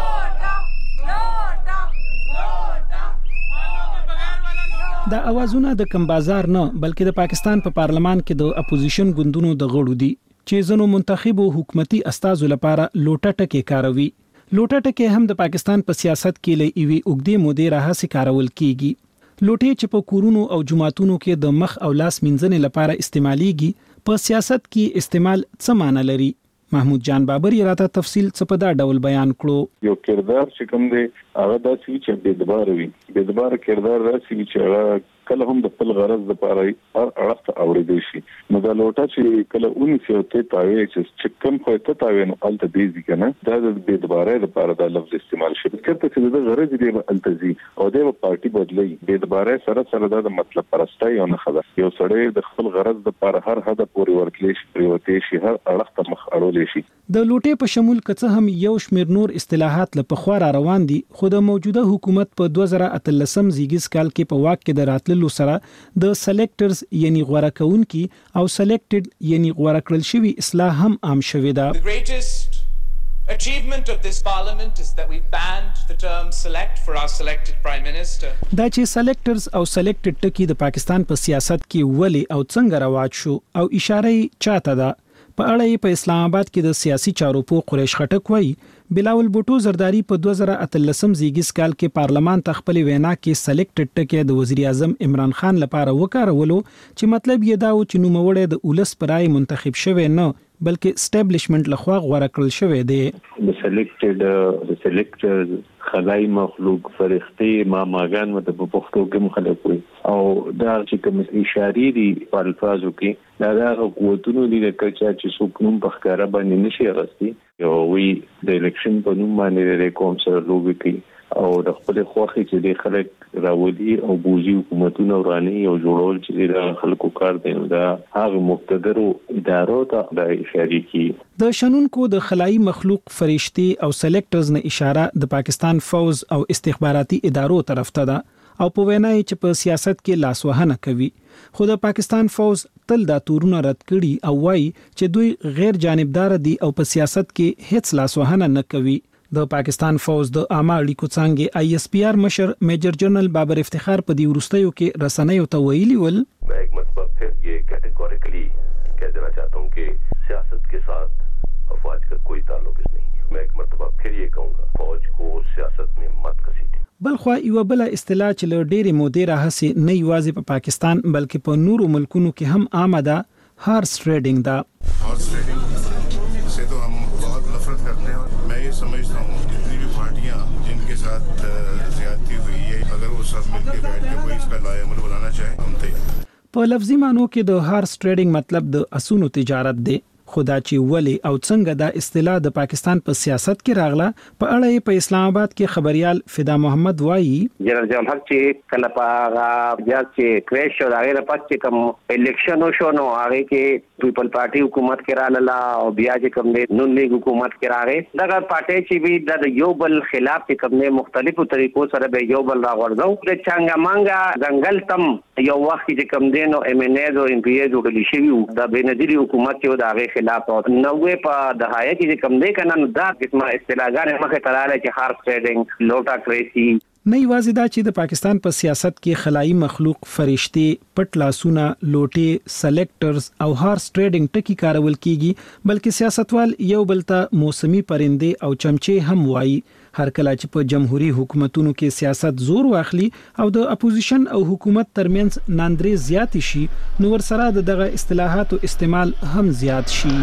دا اوازونه د کم بازار نه بلکې د پاکستان په پا پارلمان کې د اپوزیشن ګوندونو د غړو دي چې زنو منتخبو حکومتي استازو لپاره لوټه ټکی کاروي. لوټه ټکی هم د پاکستان په سیاست کې لې ایوي اوګدې مودې راهسي کارول کیږي. لوټې چې په کورونو او جماعتونو کې د مخ او لاس مینځنې لپاره استعماليږي په سیاست کې استعمال څه معنی لري؟ محمود جان بابر یې راته تفصیل څه په دا ډول بیان کړو. یو کردار چې کوم دی هغه داسې چې بې دبار وي، بې دبار کردار داسې چې هغه کله هم د خپل غرض لپاره هر اړخ ته اورېدل شي. نو دا لوټه چې کله اونیس یو ته تاوي چې کوم خو ته تاوي نو الته دیږي کنه دا د بې دبارۍ لپاره دا لفظ استعمال شي. کله چې د غرض دی التزي او د پارټي بدلی بې دبارۍ سره سره دا د مطلب پرستای او نه خبر یو سړی د خپل غرض لپاره هر هدف پورې ورکلی شي، پریوتې شي، هر اړخ ته مخ اړول شي. د لوټې په شمول کڅه هم یو شمیر نور اصطلاحات له پخوا را روان دي، خو د موجوده حکومت په دوه زره اتلسم زیږیز کال کې په واک کې د راتللو سره د سلیکټرز یعنی غوړه کوونکی او سلیکټډ یعنی غوړه کړل شوی اصلاح هم عام شوی دا. The greatest achievement of this parliament is that we banned the term select for our selected prime minister. دا چې سلیکټرز او سلیکټډ ټکی د پاکستان په سیاست کې ولی او څنګه رواج شو او اشاره چاته ده په اړه په اسلام آباد کې د سیاسي چارو په قریش خټک وایي بلاول بوټو زرداری په دوه زره اتلسم زیږیز کال کې پارلمان ته خپل وینا کې سلیکټډ ټکی د وزیر اعظم عمران خان لپاره وکړولو چې مطلب یې دا و چې نوموړی د اولس پرای منتخب شوی نه بلکې اسټابلیشمنت لخوا غوړه کړل شوی دی. د سلیکټډ د سلیکټرز خدای مخلوق فرښتې ما ماګان مت په پښتو کې مخالف وي او دا چې کوم اشاره دي په الفاظو کې دا د قوتونو دي د کچا چې څوک نوم په ښکارا باندې نشي غوښتي یو وی د الیکشن په نوم باندې د کوم سره لوبي کوي او د خپل خوخي چې د خلک راولي او بوزي حکومتونه وراني او جوړول چې د خلکو کار دی دا هغه مقتدرو ادارو ته د اشاره کی. د شنونکو د خلایي مخلوق فرشتي او سلیکټرز نه اشاره د پاکستان فوز او استخباراتي ادارو طرف ته ده او په وینای چې په سیاست کې لاسوهنه کوي. خو د پاکستان فوز تل دا تورونه رد کړي او وایي چې دوی غیر جانبدار دي او په سیاست کې هیڅ لاسوهنه نه کوي. د پاکستان فوز د عامه اړیکو څنګه آی ایس پی آر مشر میجر جنرال بابر افتخار په دی ورستیو کې رسنیو ته ویلي ول मैं एक मरतबा फिर ये कैटेगोरिकली कह देना चाहता हूँ कि सियासत के साथ अफवाज का कोई ताल्लुक नहीं है. मैं एक मरतबा फिर ये कहूँगा फौज को सियासत में मत घसीटें. بلخوا یو بل اصطلاح چې له ډېرې مودې راهسي نه یوازې په پاکستان بلکې په نورو ملکونو کې هم عامه ده هارس ټریډینګ ده. हॉर्स ट्रेडिंग से तो हम बहुत नफरत करते हैं और मैं ये समझता हूँ जितनी भी पार्टियाँ जिनके साथ ज्यादती हुई है अगर वो सब मिलकर बैठ के कोई इसका लाएमल बनाना चाहे हम तैयार. په لفظي معنی کې د هارس ټریډینګ مطلب د اسونو تجارت دی. خدا چې ولی او څنګه دا اصطلاح د پاکستان په سیاست کې راغله په اړه په اسلام آباد کې خبريال فدا محمد وایي جنرال جان حق چې کله په بیا چې کریش او هغه پات چې کوم الیکشن شو نو هغه کې پیپل پارټي حکومت کې رااله او بیا چې کوم نون لیگ حکومت کې راغې دغه پارټي چې وی د یو بل خلاف چې کوم مختلفو طریقو سره به یو بل راغورځو د چانګا مانګا ځنګل تم یو وخت چې کوم دینو ایم ان ایز او ام پی ایز جوړل شي د بنظیری حکومت کې د هغه خلاف او نوې په دهایه کې کوم دی کنه نو دا قسمه اصطلاحګان مخه تراله چې هارس ټریډینګ لوټا کریسی نه یوازې دا چې د پاکستان په سیاست کې خلایي مخلوق فرشتي پټ لاسونه لوټي سلیکټرز او هارس ټریډینګ ټکی کارول کیږي بلکې سیاستوال یو بل ته موسمي پرنده او چمچې هم وایي. هر کله چې په جمهوریت حکومتونو کې سیاست زور واخلي او د اپوزیشن او حکومت ترمنځ ناندري زیات شي نو ورسره دغه اصطلاحات او استعمال هم زیات شي.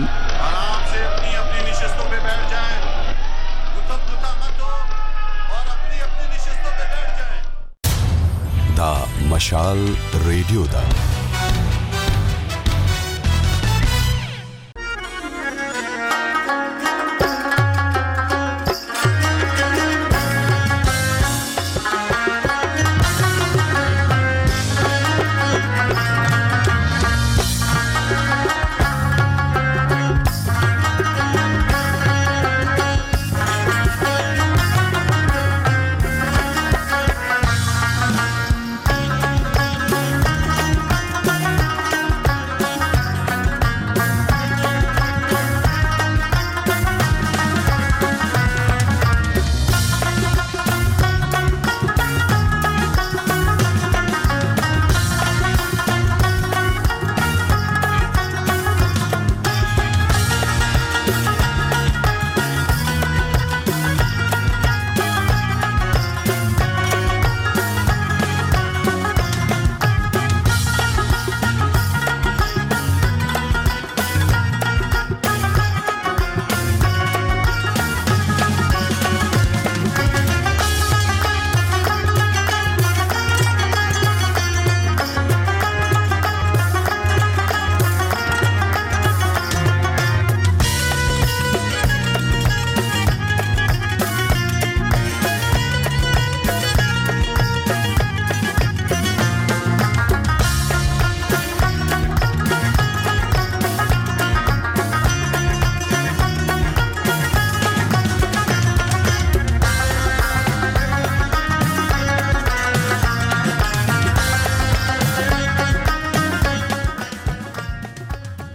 دا مشال ریډیو دا